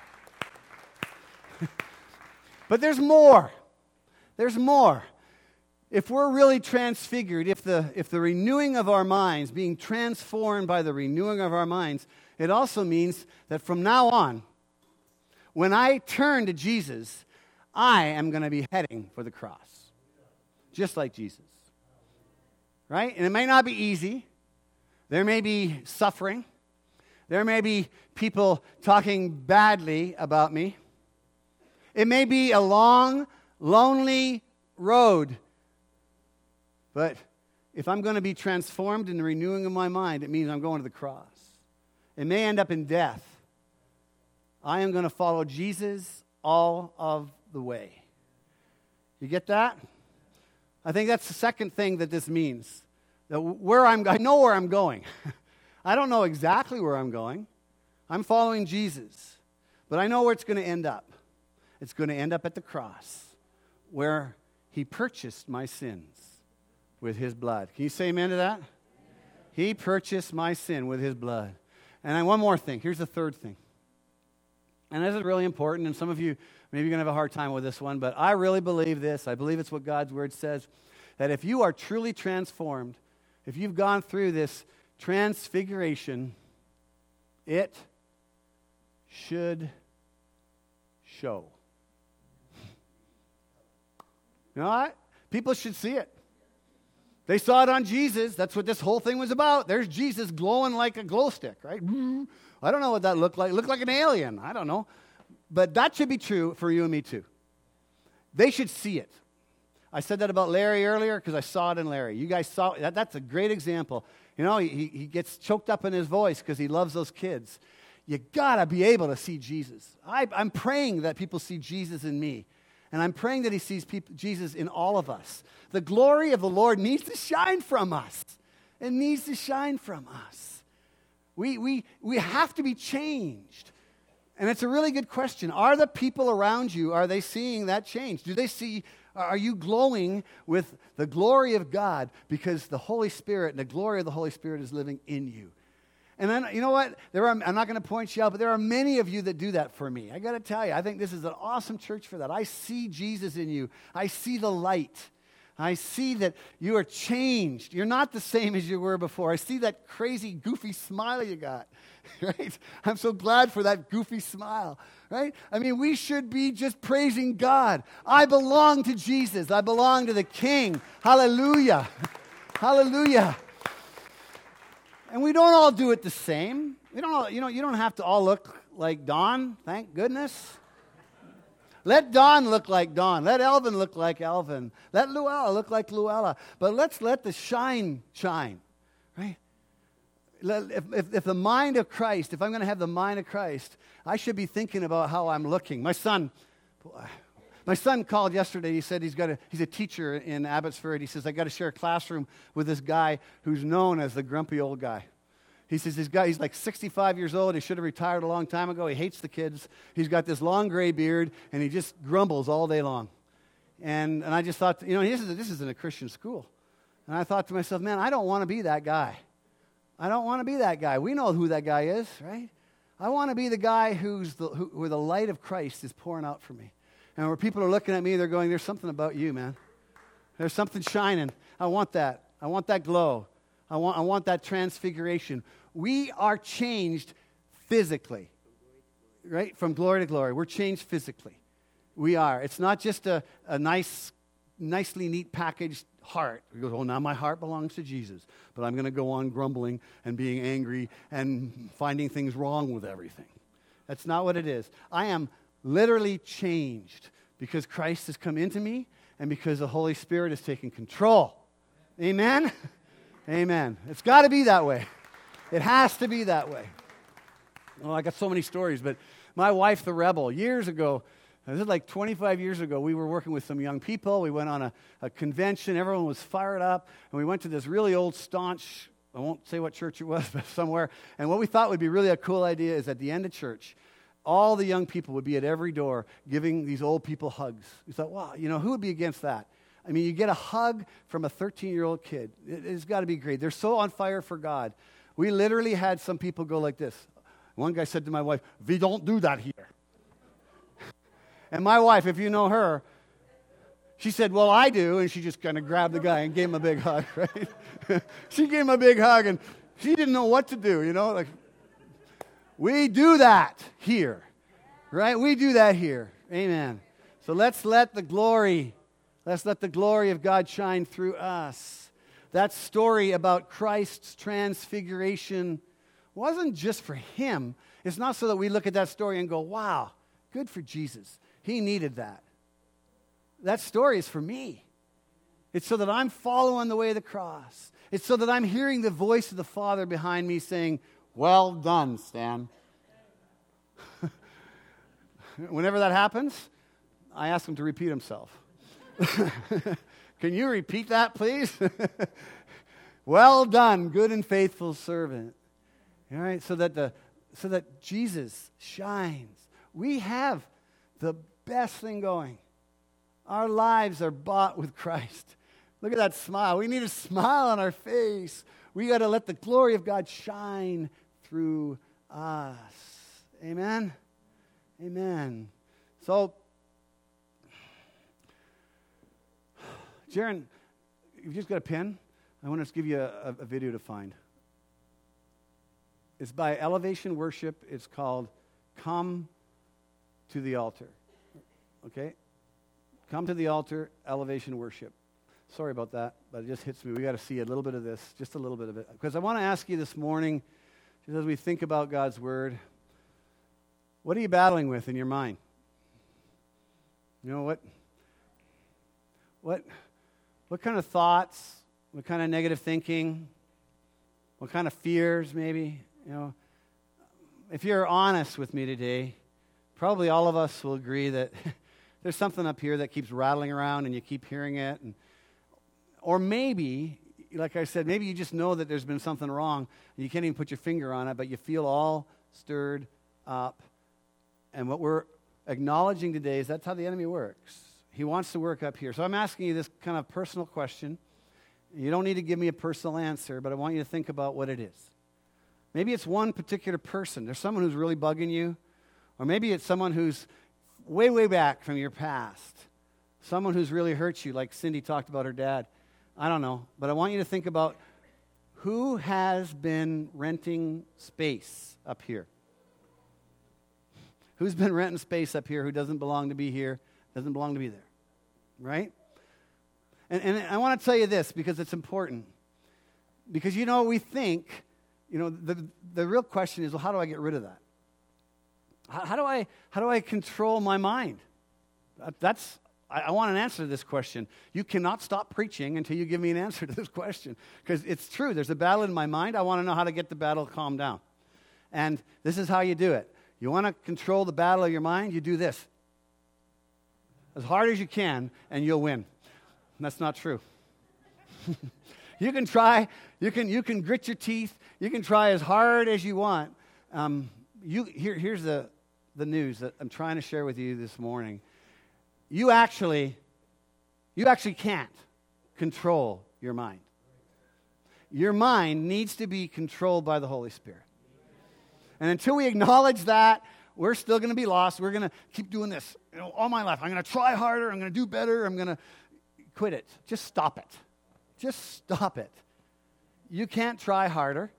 But there's more. There's more. If we're really transfigured, if the, if the renewing of our minds, being transformed by the renewing of our minds, it also means that from now on, when I turn to Jesus, I am going to be heading for the cross. Just like Jesus. Right? And it may not be easy. There may be suffering. There may be people talking badly about me. It may be a long, lonely road, but if I'm going to be transformed in the renewing of my mind, it means I'm going to the cross. It may end up in death. I am going to follow Jesus all of the way. You get that? I think that's the second thing that this means. That where I'm, I know where I'm going. I don't know exactly where I'm going. I'm following Jesus. But I know where it's going to end up. It's going to end up at the cross, where he purchased my sins with his blood. Can you say amen to that? He purchased my sin with his blood. And then one more thing. Here's the third thing. And this is really important, and some of you maybe you're going to have a hard time with this one, but I really believe this. I believe it's what God's word says, that if you are truly transformed, if you've gone through this transfiguration, it should show. You know what? People should see it. They saw it on Jesus. That's what this whole thing was about. There's Jesus glowing like a glow stick, right? I don't know what that looked like. It looked like an alien. I don't know. But that should be true for you and me too. They should see it. I said that about Larry earlier because I saw it in Larry. You guys saw that. That's a great example. You know, he, he gets choked up in his voice because he loves those kids. You got to be able to see Jesus. I, I'm praying that people see Jesus in me. And I'm praying that he sees people, Jesus in all of us. The glory of the Lord needs to shine from us. It needs to shine from us. We, we, we have to be changed. And it's a really good question. Are the people around you, are they seeing that change? Do they see, are you glowing with the glory of God because the Holy Spirit and the glory of the Holy Spirit is living in you? And then, you know what? There are, I'm not going to point you out, but there are many of you that do that for me. I got to tell you, I think this is an awesome church for that. I see Jesus in you. I see the light. I see that you are changed. You're not the same as you were before. I see that crazy, goofy smile you got, right? I'm so glad for that goofy smile, right? I mean, we should be just praising God. I belong to Jesus. I belong to the King. Hallelujah. Hallelujah. And we don't all do it the same. We don't all, you know, you don't have to all look like Don, thank goodness. Let Don look like Don. Let Elvin look like Elvin. Let Luella look like Luella. But let's let the shine shine, right? If, if, if the mind of Christ, if I'm going to have the mind of Christ, I should be thinking about how I'm looking. My son, my son called yesterday. He said he's got a, he's a teacher in Abbotsford. He says, I got to share a classroom with this guy who's known as the grumpy old guy. He says this guy, he's like sixty-five years old. He should have retired a long time ago. He hates the kids. He's got this long gray beard, and he just grumbles all day long. And and I just thought, you know, this is, this isn't a Christian school. And I thought to myself, man, I don't want to be that guy. I don't want to be that guy. We know who that guy is, right? I want to be the guy who's the, who, where the light of Christ is pouring out for me. And where people are looking at me, they're going, there's something about you, man. There's something shining. I want that. I want that glow. I want, I want that transfiguration. We are changed physically, right? From glory to glory. We're changed physically. We are. It's not just a, a nice, nicely neat packaged heart. We go, oh, now my heart belongs to Jesus, but I'm going to go on grumbling and being angry and finding things wrong with everything. That's not what it is. I am literally changed because Christ has come into me and because the Holy Spirit has taken control. Amen? Amen. It's got to be that way. It has to be that way. Well, I got so many stories, but my wife, the rebel, years ago, this is like twenty-five years ago, we were working with some young people. We went on a, a convention. Everyone was fired up, and we went to this really old, staunch, I won't say what church it was, but somewhere. And what we thought would be really a cool idea is at the end of church, all the young people would be at every door giving these old people hugs. We thought, wow, you know, who would be against that? I mean, you get a hug from a thirteen-year-old kid. It, it's got to be great. They're so on fire for God. We literally had some people go like this. One guy said to my wife, we don't do that here. And my wife, if you know her, she said, well, I do. And she just kind of grabbed the guy and gave him a big hug, right? She gave him a big hug, and she didn't know what to do, you know? Like, we do that here, right? We do that here. Amen. So let's let the glory, let's let the glory of God shine through us. That story about Christ's transfiguration wasn't just for him. It's not so that we look at that story and go, wow, good for Jesus. He needed that. That story is for me. It's so that I'm following the way of the cross. It's so that I'm hearing the voice of the Father behind me saying, well done, Stan. Whenever that happens, I ask him to repeat himself. Can you repeat that, please? Well done, good and faithful servant. All right, so that the so that Jesus shines. We have the best thing going. Our lives are bought with Christ. Look at that smile. We need a smile on our face. We got to let the glory of God shine through us. Amen? Amen. So, Jaron, you've just got a pen. I want to give you a, a video to find. It's by Elevation Worship. It's called Come to the Altar. Okay? Come to the Altar, Elevation Worship. Sorry about that, but it just hits me. We got to see a little bit of this, just a little bit of it. Because I want to ask you this morning, just as we think about God's Word, what are you battling with in your mind? You know, what, what, what kind of thoughts, what kind of negative thinking, what kind of fears maybe? You know, if you're honest with me today, probably all of us will agree that there's something up here that keeps rattling around and you keep hearing it. And, or maybe, like I said, maybe you just know that there's been something wrong and you can't even put your finger on it, but you feel all stirred up. And what we're acknowledging today is that's how the enemy works. He wants to work up here. So I'm asking you this kind of personal question. You don't need to give me a personal answer, but I want you to think about what it is. Maybe it's one particular person. There's someone who's really bugging you. Or maybe it's someone who's way, way back from your past. Someone who's really hurt you, like Cindy talked about her dad. I don't know. But I want you to think about who has been renting space up here. Who's been renting space up here who doesn't belong to be here, doesn't belong to be there, right? And, and I want to tell you this because it's important. Because, you know, we think, you know, the, the real question is, well, how do I get rid of that? How, how do I how do I control my mind? That, that's I, I want an answer to this question. You cannot stop preaching until you give me an answer to this question. Because it's true. There's a battle in my mind. I want to know how to get the battle calmed down. And this is how you do it. You want to control the battle of your mind? You do this. As hard as you can, and you'll win. And that's not true. You can try. You can you can grit your teeth. You can try as hard as you want. Um, you here, here's the, the news that I'm trying to share with you this morning. You actually, you actually can't control your mind. Your mind needs to be controlled by the Holy Spirit. And until we acknowledge that, we're still going to be lost. We're going to keep doing this, you know, all my life. I'm going to try harder. I'm going to do better. I'm going to quit it. Just stop it. Just stop it. You can't try harder.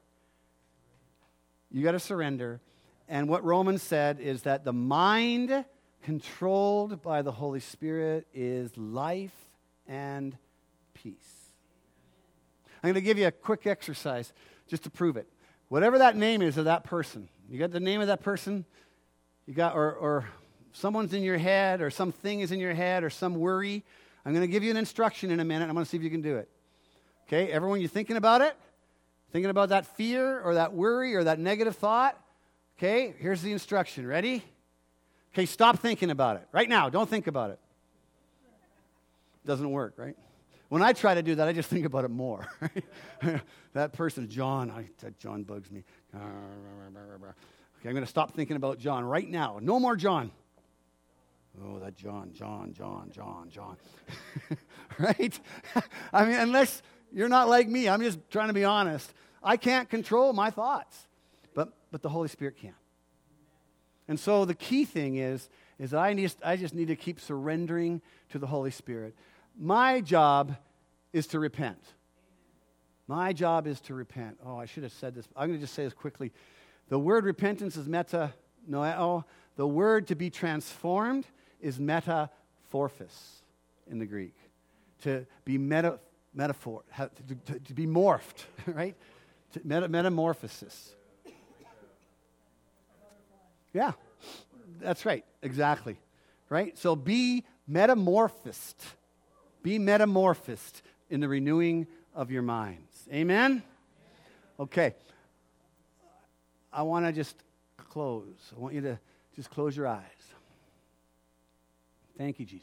You got to surrender. And what Romans said is that the mind controlled by the Holy Spirit is life and peace. I'm going to give you a quick exercise just to prove it. Whatever that name is of that person, you got the name of that person, you got, or, or someone's in your head, or something is in your head, or some worry. I'm going to give you an instruction in a minute. I'm going to see if you can do it. Okay, everyone, you thinking about it? Thinking about that fear, or that worry, or that negative thought? Okay, here's the instruction. Ready? Okay, stop thinking about it. Right now, don't think about it. Doesn't work, right? When I try to do that, I just think about it more. That person, John, I, that John bugs me. Okay, I'm going to stop thinking about John right now. No more John. Oh, that John, John, John, John, John. Right? I mean, unless you're not like me, I'm just trying to be honest. I can't control my thoughts, but but the Holy Spirit can. And so the key thing is, is I, need, I just need to keep surrendering to the Holy Spirit. My job is to repent. My job is to repent. Oh, I should have said this. I'm going to just say this quickly. The word repentance is meta noeo. The word to be transformed is metamorphosis in the Greek. To be meta, metaphor, to, to, to be morphed, right? To, meta, metamorphosis. Yeah, that's right, exactly. right? So be metamorphosed. Be metamorphosed in the renewing of your minds. Amen? Okay. I want to just close. I want you to just close your eyes. Thank you, Jesus.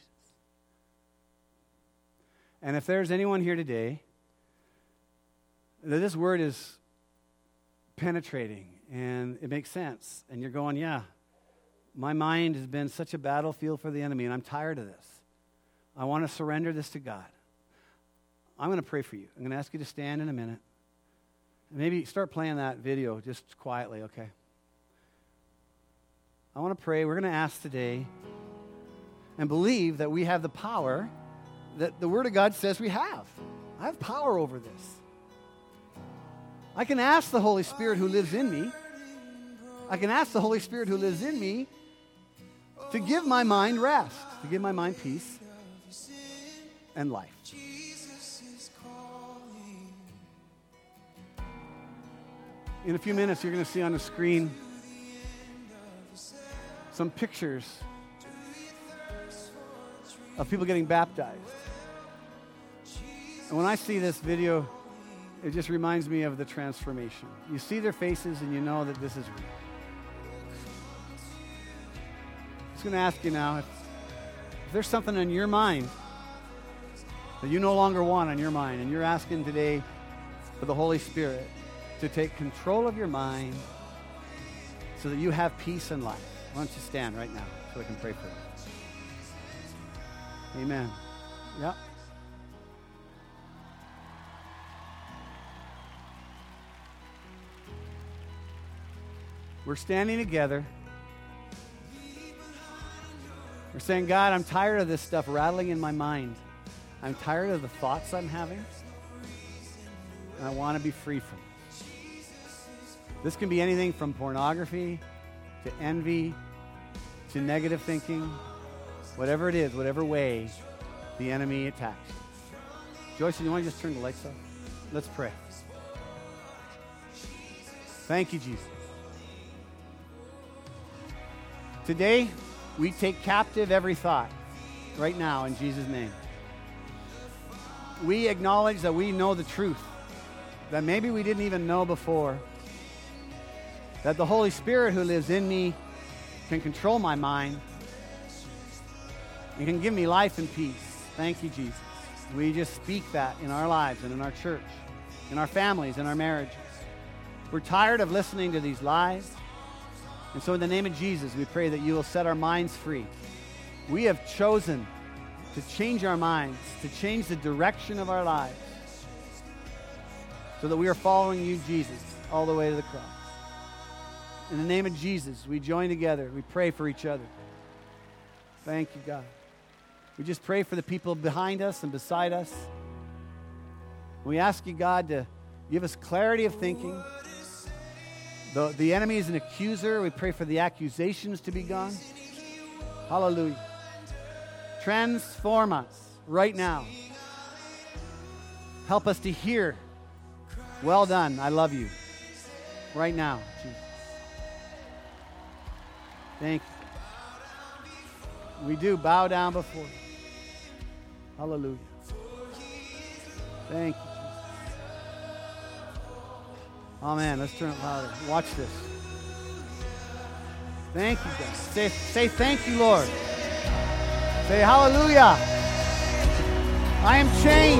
And if there's anyone here today that this word is penetrating and it makes sense, and you're going, yeah, my mind has been such a battlefield for the enemy, and I'm tired of this. I want to surrender this to God. I'm going to pray for you. I'm going to ask you to stand in a minute. And maybe start playing that video just quietly, okay? I want to pray. We're going to ask today and believe that we have the power that the Word of God says we have. I have power over this. I can ask the Holy Spirit who lives in me. I can ask the Holy Spirit who lives in me to give my mind rest, to give my mind peace and life. In a few minutes, you're going to see on the screen some pictures of people getting baptized. And when I see this video, it just reminds me of the transformation. You see their faces and you know that this is real. I'm just going to ask you now, if, if there's something on your mind that you no longer want on your mind, and you're asking today for the Holy Spirit to take control of your mind so that you have peace and life. Why don't you stand right now so I can pray for you. Amen. Yep. We're standing together. We're saying, God, I'm tired of this stuff rattling in my mind. I'm tired of the thoughts I'm having. And I want to be free from it. This can be anything from pornography to envy to negative thinking. Whatever it is, whatever way the enemy attacks you. Joyce, you want to just turn the lights off? Let's pray. Thank you, Jesus. Today, we take captive every thought right now in Jesus' name. We acknowledge that we know the truth that maybe we didn't even know before. That the Holy Spirit who lives in me can control my mind and can give me life and peace. Thank you, Jesus. We just speak that in our lives and in our church, in our families, in our marriages. We're tired of listening to these lies. And so in the name of Jesus, we pray that you will set our minds free. We have chosen to change our minds, to change the direction of our lives so that we are following you, Jesus, all the way to the cross. In the name of Jesus, we join together. We pray for each other. Thank you, God. We just pray for the people behind us and beside us. We ask you, God, to give us clarity of thinking. The, the enemy is an accuser. We pray for the accusations to be gone. Hallelujah. Transform us right now. Help us to hear. Well done. I love you. Right now, Jesus. Thank you. We do bow down before you. Hallelujah. Thank you, Jesus. Oh, man, let's turn it louder. Watch this. Thank you, God. Say, say thank you, Lord. Say hallelujah. I am changed.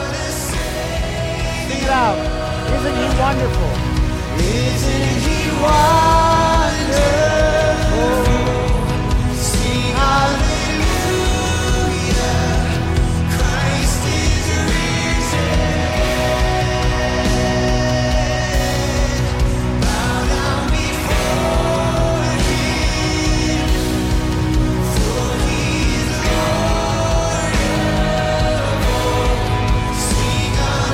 Sing it out. Isn't he wonderful? Isn't he wonderful? Sing hallelujah. Christ is risen. Bow down before him, for he is Lord of all. Sing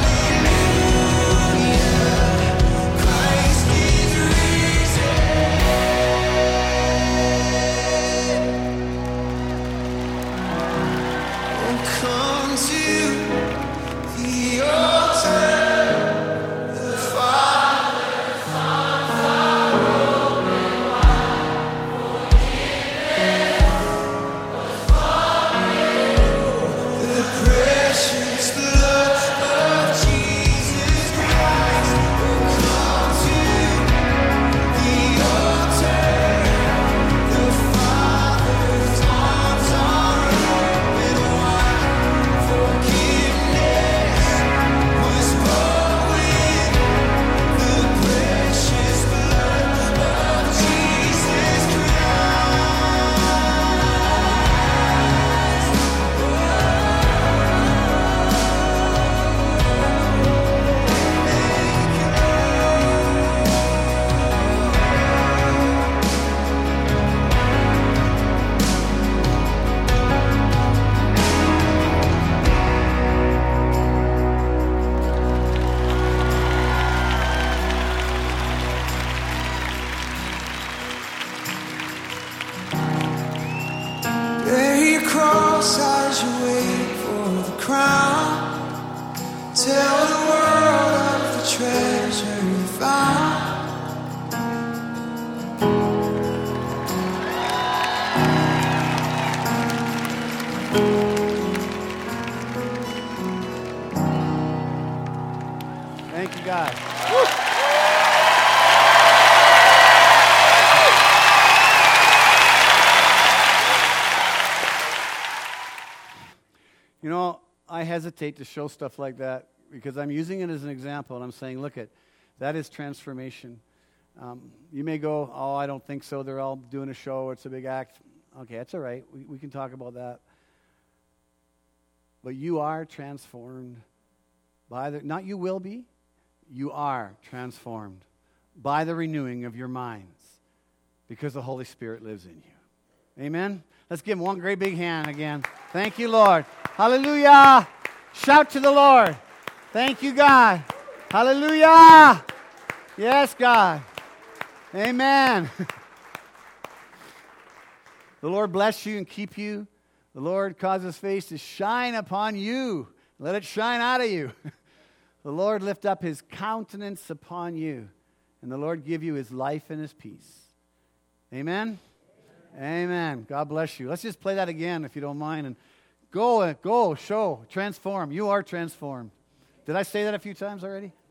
hallelujah. Christ is crown. Tell the world of the treasure you found. Thank you, God. You know, I hesitate to show stuff like that because I'm using it as an example, and I'm saying, look, at that is transformation. Um, you may go, oh, I don't think so. They're all doing a show. It's a big act. Okay, that's all right. We, we can talk about that. But you are transformed by the, not you will be, you are transformed by the renewing of your minds because the Holy Spirit lives in you. Amen? Let's give him one great big hand again. Thank you, Lord. Hallelujah. Shout to the Lord. Thank you, God. Hallelujah. Yes, God. Amen. The Lord bless you and keep you. The Lord cause his face to shine upon you. Let it shine out of you. The Lord lift up his countenance upon you. And the Lord give you his life and his peace. Amen? Amen. God bless you. Let's just play that again if you don't mind. And go, go, show, transform. You are transformed. Did I say that a few times already?